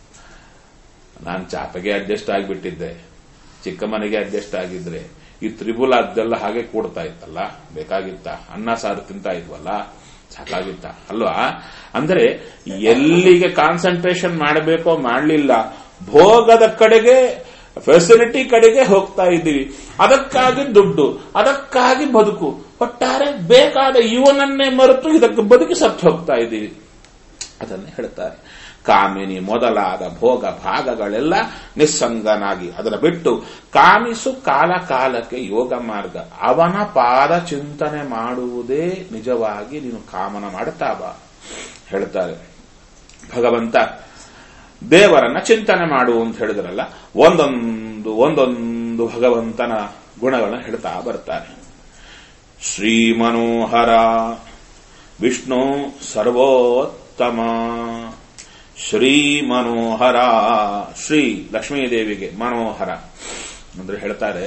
ನಾನು ಚಾಪೆಗೆ ಅಡ್ಜಸ್ಟ್ ಆಗಿಬಿಟ್ಟಿದ್ದೆ, ಚಿಕ್ಕ ಮನೆಗೆ ಅಡ್ಜಸ್ಟ್ ಆಗಿದ್ರೆ ಈ ತ್ರಿಬುಲ್ ಅದೆಲ್ಲ ಹಾಗೆ ಕೂಡ್ತಾ ಇತ್ತಲ್ಲ, ಬೇಕಾಗಿತ್ತ? ಅನ್ನ ಸಾರು ತಿಂತಾ ಇದ್ವಲ್ಲ, ಸಾಕಾಗಿತ್ತ ಅಲ್ವಾ? ಅಂದ್ರೆ ಎಲ್ಲಿಗೆ ಕಾನ್ಸಂಟ್ರೇಷನ್ ಮಾಡಬೇಕೋ ಮಾಡಲಿಲ್ಲ, ಭೋಗದ ಕಡೆಗೆ, ಫೆಸಿಲಿಟಿ ಕಡೆಗೆ ಹೋಗ್ತಾ ಇದ್ದೀವಿ. ಅದಕ್ಕಾಗಿ ದುಡ್ಡು, ಅದಕ್ಕಾಗಿ ಬದುಕು, ಒಟ್ಟಾರೆ ಬೇಕಾದ ಇವನನ್ನೇ ಮರೆತು ಇದಕ್ಕೆ ಬದುಕಿ ಸತ್ತು ಹೋಗ್ತಾ ಇದ್ದೀವಿ. ಅದನ್ನೇ ಹೇಳ್ತಾರೆ, ಕಾಮಿನಿ ಮೊದಲಾದ ಭೋಗ ಭಾಗಗಳೆಲ್ಲ ನಿಸ್ಸಂಗನಾಗಿ ಅದರ ಬಿಟ್ಟು ಕಾಮಿಸು ಕಾಲ ಕಾಲಕ್ಕೆ ಯೋಗ ಮಾರ್ಗ. ಅವನ ಪಾದ ಚಿಂತನೆ ಮಾಡುವುದೇ ನಿಜವಾಗಿ ನೀನು ಕಾಮನ ಮಾಡುತ್ತಾ ಬಾ. ಹೇಳ್ತಾರೆ ಭಗವಂತ ದೇವರನ್ನ ಚಿಂತನೆ ಮಾಡು ಅಂತ ಹೇಳಿದ್ರಲ್ಲ, ಒಂದೊಂದು ಭಗವಂತನ ಗುಣಗಳನ್ನು ಹೇಳ್ತಾ ಬರ್ತಾರೆ. ಶ್ರೀ ಮನೋಹರ ವಿಷ್ಣು ಸರ್ವೋತ್ತಮ, ಶ್ರೀ ಮನೋಹರ. ಶ್ರೀ ಲಕ್ಷ್ಮೀದೇವಿಗೆ ಮನೋಹರ ಅಂದ್ರೆ ಹೇಳ್ತಾರೆ,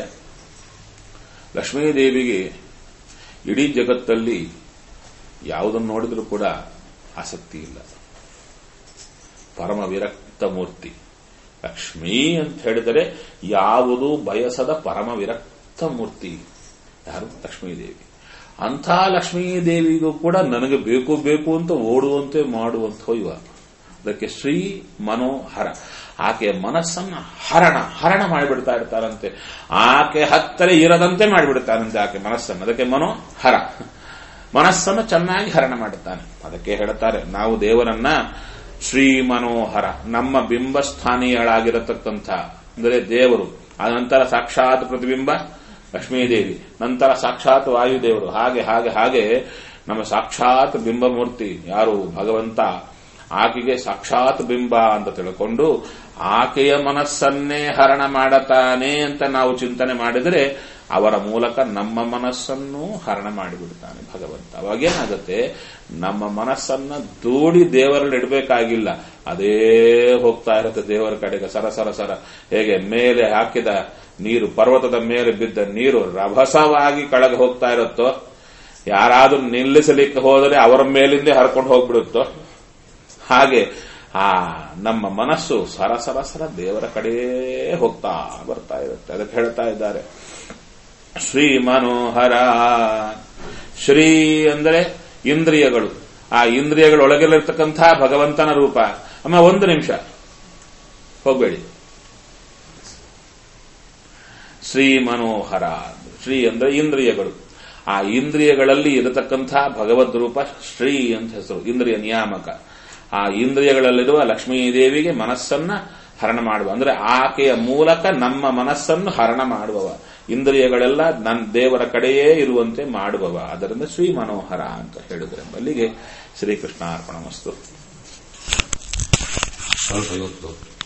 ಲಕ್ಷ್ಮೀದೇವಿಗೆ ಇಡೀ ಜಗತ್ತಲ್ಲಿ ಯಾವುದನ್ನು ನೋಡಿದ್ರೂ ಕೂಡ ಆಸಕ್ತಿ ಇಲ್ಲ, ಪರಮ ವಿರಕ್ತ ಮೂರ್ತಿ. ಲಕ್ಷ್ಮೀ ಅಂತ ಹೇಳಿದರೆ ಯಾವುದೂ ಬಯಸದ ಪರಮ ವಿರಕ್ತ ಮೂರ್ತಿ ಯಾರು? ಲಕ್ಷ್ಮೀದೇವಿ. ಅಂಥ ಲಕ್ಷ್ಮೀದೇವಿಗೂ ಕೂಡ ನನಗೆ ಬೇಕು ಬೇಕು ಅಂತ ಓಡುವಂತೆ ಮಾಡುವಂಥ ಇವ. ಅದಕ್ಕೆ ಶ್ರೀ ಮನೋಹರ. ಆಕೆಯ ಮನಸ್ಸನ್ನ ಹರಣ ಮಾಡಿಬಿಡ್ತಾ ಇರ್ತಾರಂತೆ, ಆಕೆ ಹತ್ತರೆ ಇರದಂತೆ ಮಾಡಿಬಿಡ್ತಾರಂತೆ ಆಕೆ ಮನಸ್ಸನ್ನು. ಅದಕ್ಕೆ ಮನೋಹರ, ಮನಸ್ಸನ್ನು ಚೆನ್ನಾಗಿ ಹರಣ ಮಾಡುತ್ತಾನೆ. ಅದಕ್ಕೆ ಹೇಳ್ತಾರೆ, ನಾವು ದೇವರನ್ನ ಶ್ರೀ ಮನೋಹರ, ನಮ್ಮ ಬಿಂಬಸ್ಥಾನೀಯಳಾಗಿರತಕ್ಕಂಥ ಅಂದರೆ ದೇವರು, ಅನಂತರ ಸಾಕ್ಷಾತ್ ಪ್ರತಿಬಿಂಬ ಲಕ್ಷ್ಮೀದೇವಿ, ನಂತರ ಸಾಕ್ಷಾತ್ ವಾಯುದೇವರು, ಹಾಗೆ ಹಾಗೆ ಹಾಗೆ ನಮ್ಮ ಸಾಕ್ಷಾತ್ ಬಿಂಬಮೂರ್ತಿ ಯಾರು? ಭಗವಂತ. ಆಕೆಗೆ ಸಾಕ್ಷಾತ್ ಬಿಂಬ ಅಂತ ತಿಳ್ಕೊಂಡು ಆಕೆಯ ಮನಸ್ಸನ್ನೇ ಹರಣ ಮಾಡತಾನೆ ಅಂತ ನಾವು ಚಿಂತನೆ ಮಾಡಿದರೆ ಅವರ ಮೂಲಕ ನಮ್ಮ ಮನಸ್ಸನ್ನು ಹರಣ ಮಾಡಿಬಿಡ್ತಾನೆ ಭಗವಂತ. ಅವಾಗೇನಾಗುತ್ತೆ, ನಮ್ಮ ಮನಸ್ಸನ್ನ ದೂಡಿ ದೇವರಲ್ಲಿ ಇಡಬೇಕಾಗಿಲ್ಲ, ಅದೇ ಹೋಗ್ತಾ ಇರುತ್ತೆ ದೇವರ ಕಡೆಗೆ ಸರ. ಹೇಗೆ ಮೇಲೆ ಹಾಕಿದ ನೀರು, ಪರ್ವತದ ಮೇಲೆ ಬಿದ್ದ ನೀರು ರಭಸವಾಗಿ ಕೆಳಗೆ ಹೋಗ್ತಾ ಇರುತ್ತೋ, ಯಾರಾದ್ರೂ ನಿಲ್ಲಿಸಲಿಕ್ಕೆ ಹೋದರೆ ಅವರ ಮೇಲಿಂದ ಹರ್ಕೊಂಡು ಹೋಗ್ಬಿಡುತ್ತೋ, ಹಾಗೆ ನಮ್ಮ ಮನಸ್ಸು ಸರ ದೇವರ ಕಡೆ ಹೋಗ್ತಾ ಬರ್ತಾ ಇರುತ್ತೆ. ಅದಕ್ಕೆ ಹೇಳ್ತಾ ಇದ್ದಾರೆ ಶ್ರೀ ಮನೋಹರ. ಶ್ರೀ ಅಂದರೆ ಇಂದ್ರಿಯಗಳು, ಆ ಇಂದ್ರಿಯಗಳೊಳಗಿರತಕ್ಕಂಥ ಭಗವಂತನ ರೂಪ. ಅಮ್ಮ ಒಂದು ನಿಮಿಷ ಹೋಗಬೇಡಿ. ಶ್ರೀ ಮನೋಹರ, ಶ್ರೀ ಅಂದ್ರೆ ಇಂದ್ರಿಯಗಳು, ಆ ಇಂದ್ರಿಯಗಳಲ್ಲಿ ಇರತಕ್ಕಂಥ ಭಗವದ್ ರೂಪ ಶ್ರೀ ಅಂತ ಹೆಸರು, ಇಂದ್ರಿಯ ನಿಯಾಮಕ. ಆ ಇಂದ್ರಿಯಗಳಲ್ಲಿರುವ ಲಕ್ಷ್ಮೀದೇವಿಗೆ ಮನಸ್ಸನ್ನ ಹರಣ ಮಾಡುವ, ಅಂದ್ರೆ ಆಕೆಯ ಮೂಲಕ ನಮ್ಮ ಮನಸ್ಸನ್ನು ಹರಣ ಮಾಡುವವ. ಇಂದ್ರಿಯಗಳೆಲ್ಲ ನನ್ನ ದೇವರ ಕಡೆಯೇ ಇರುವಂತೆ ಮಾಡುವವ. ಅದರಿಂದ ಶ್ರೀ ಮನೋಹರ ಅಂತ ಹೇಳಿದ್ರೆ ಅಲ್ಲಿಗೆ ಶ್ರೀಕೃಷ್ಣ ಅರ್ಪಣಮಸ್ತು. ಸ್ವಲ್ಪ ಇವತ್ತು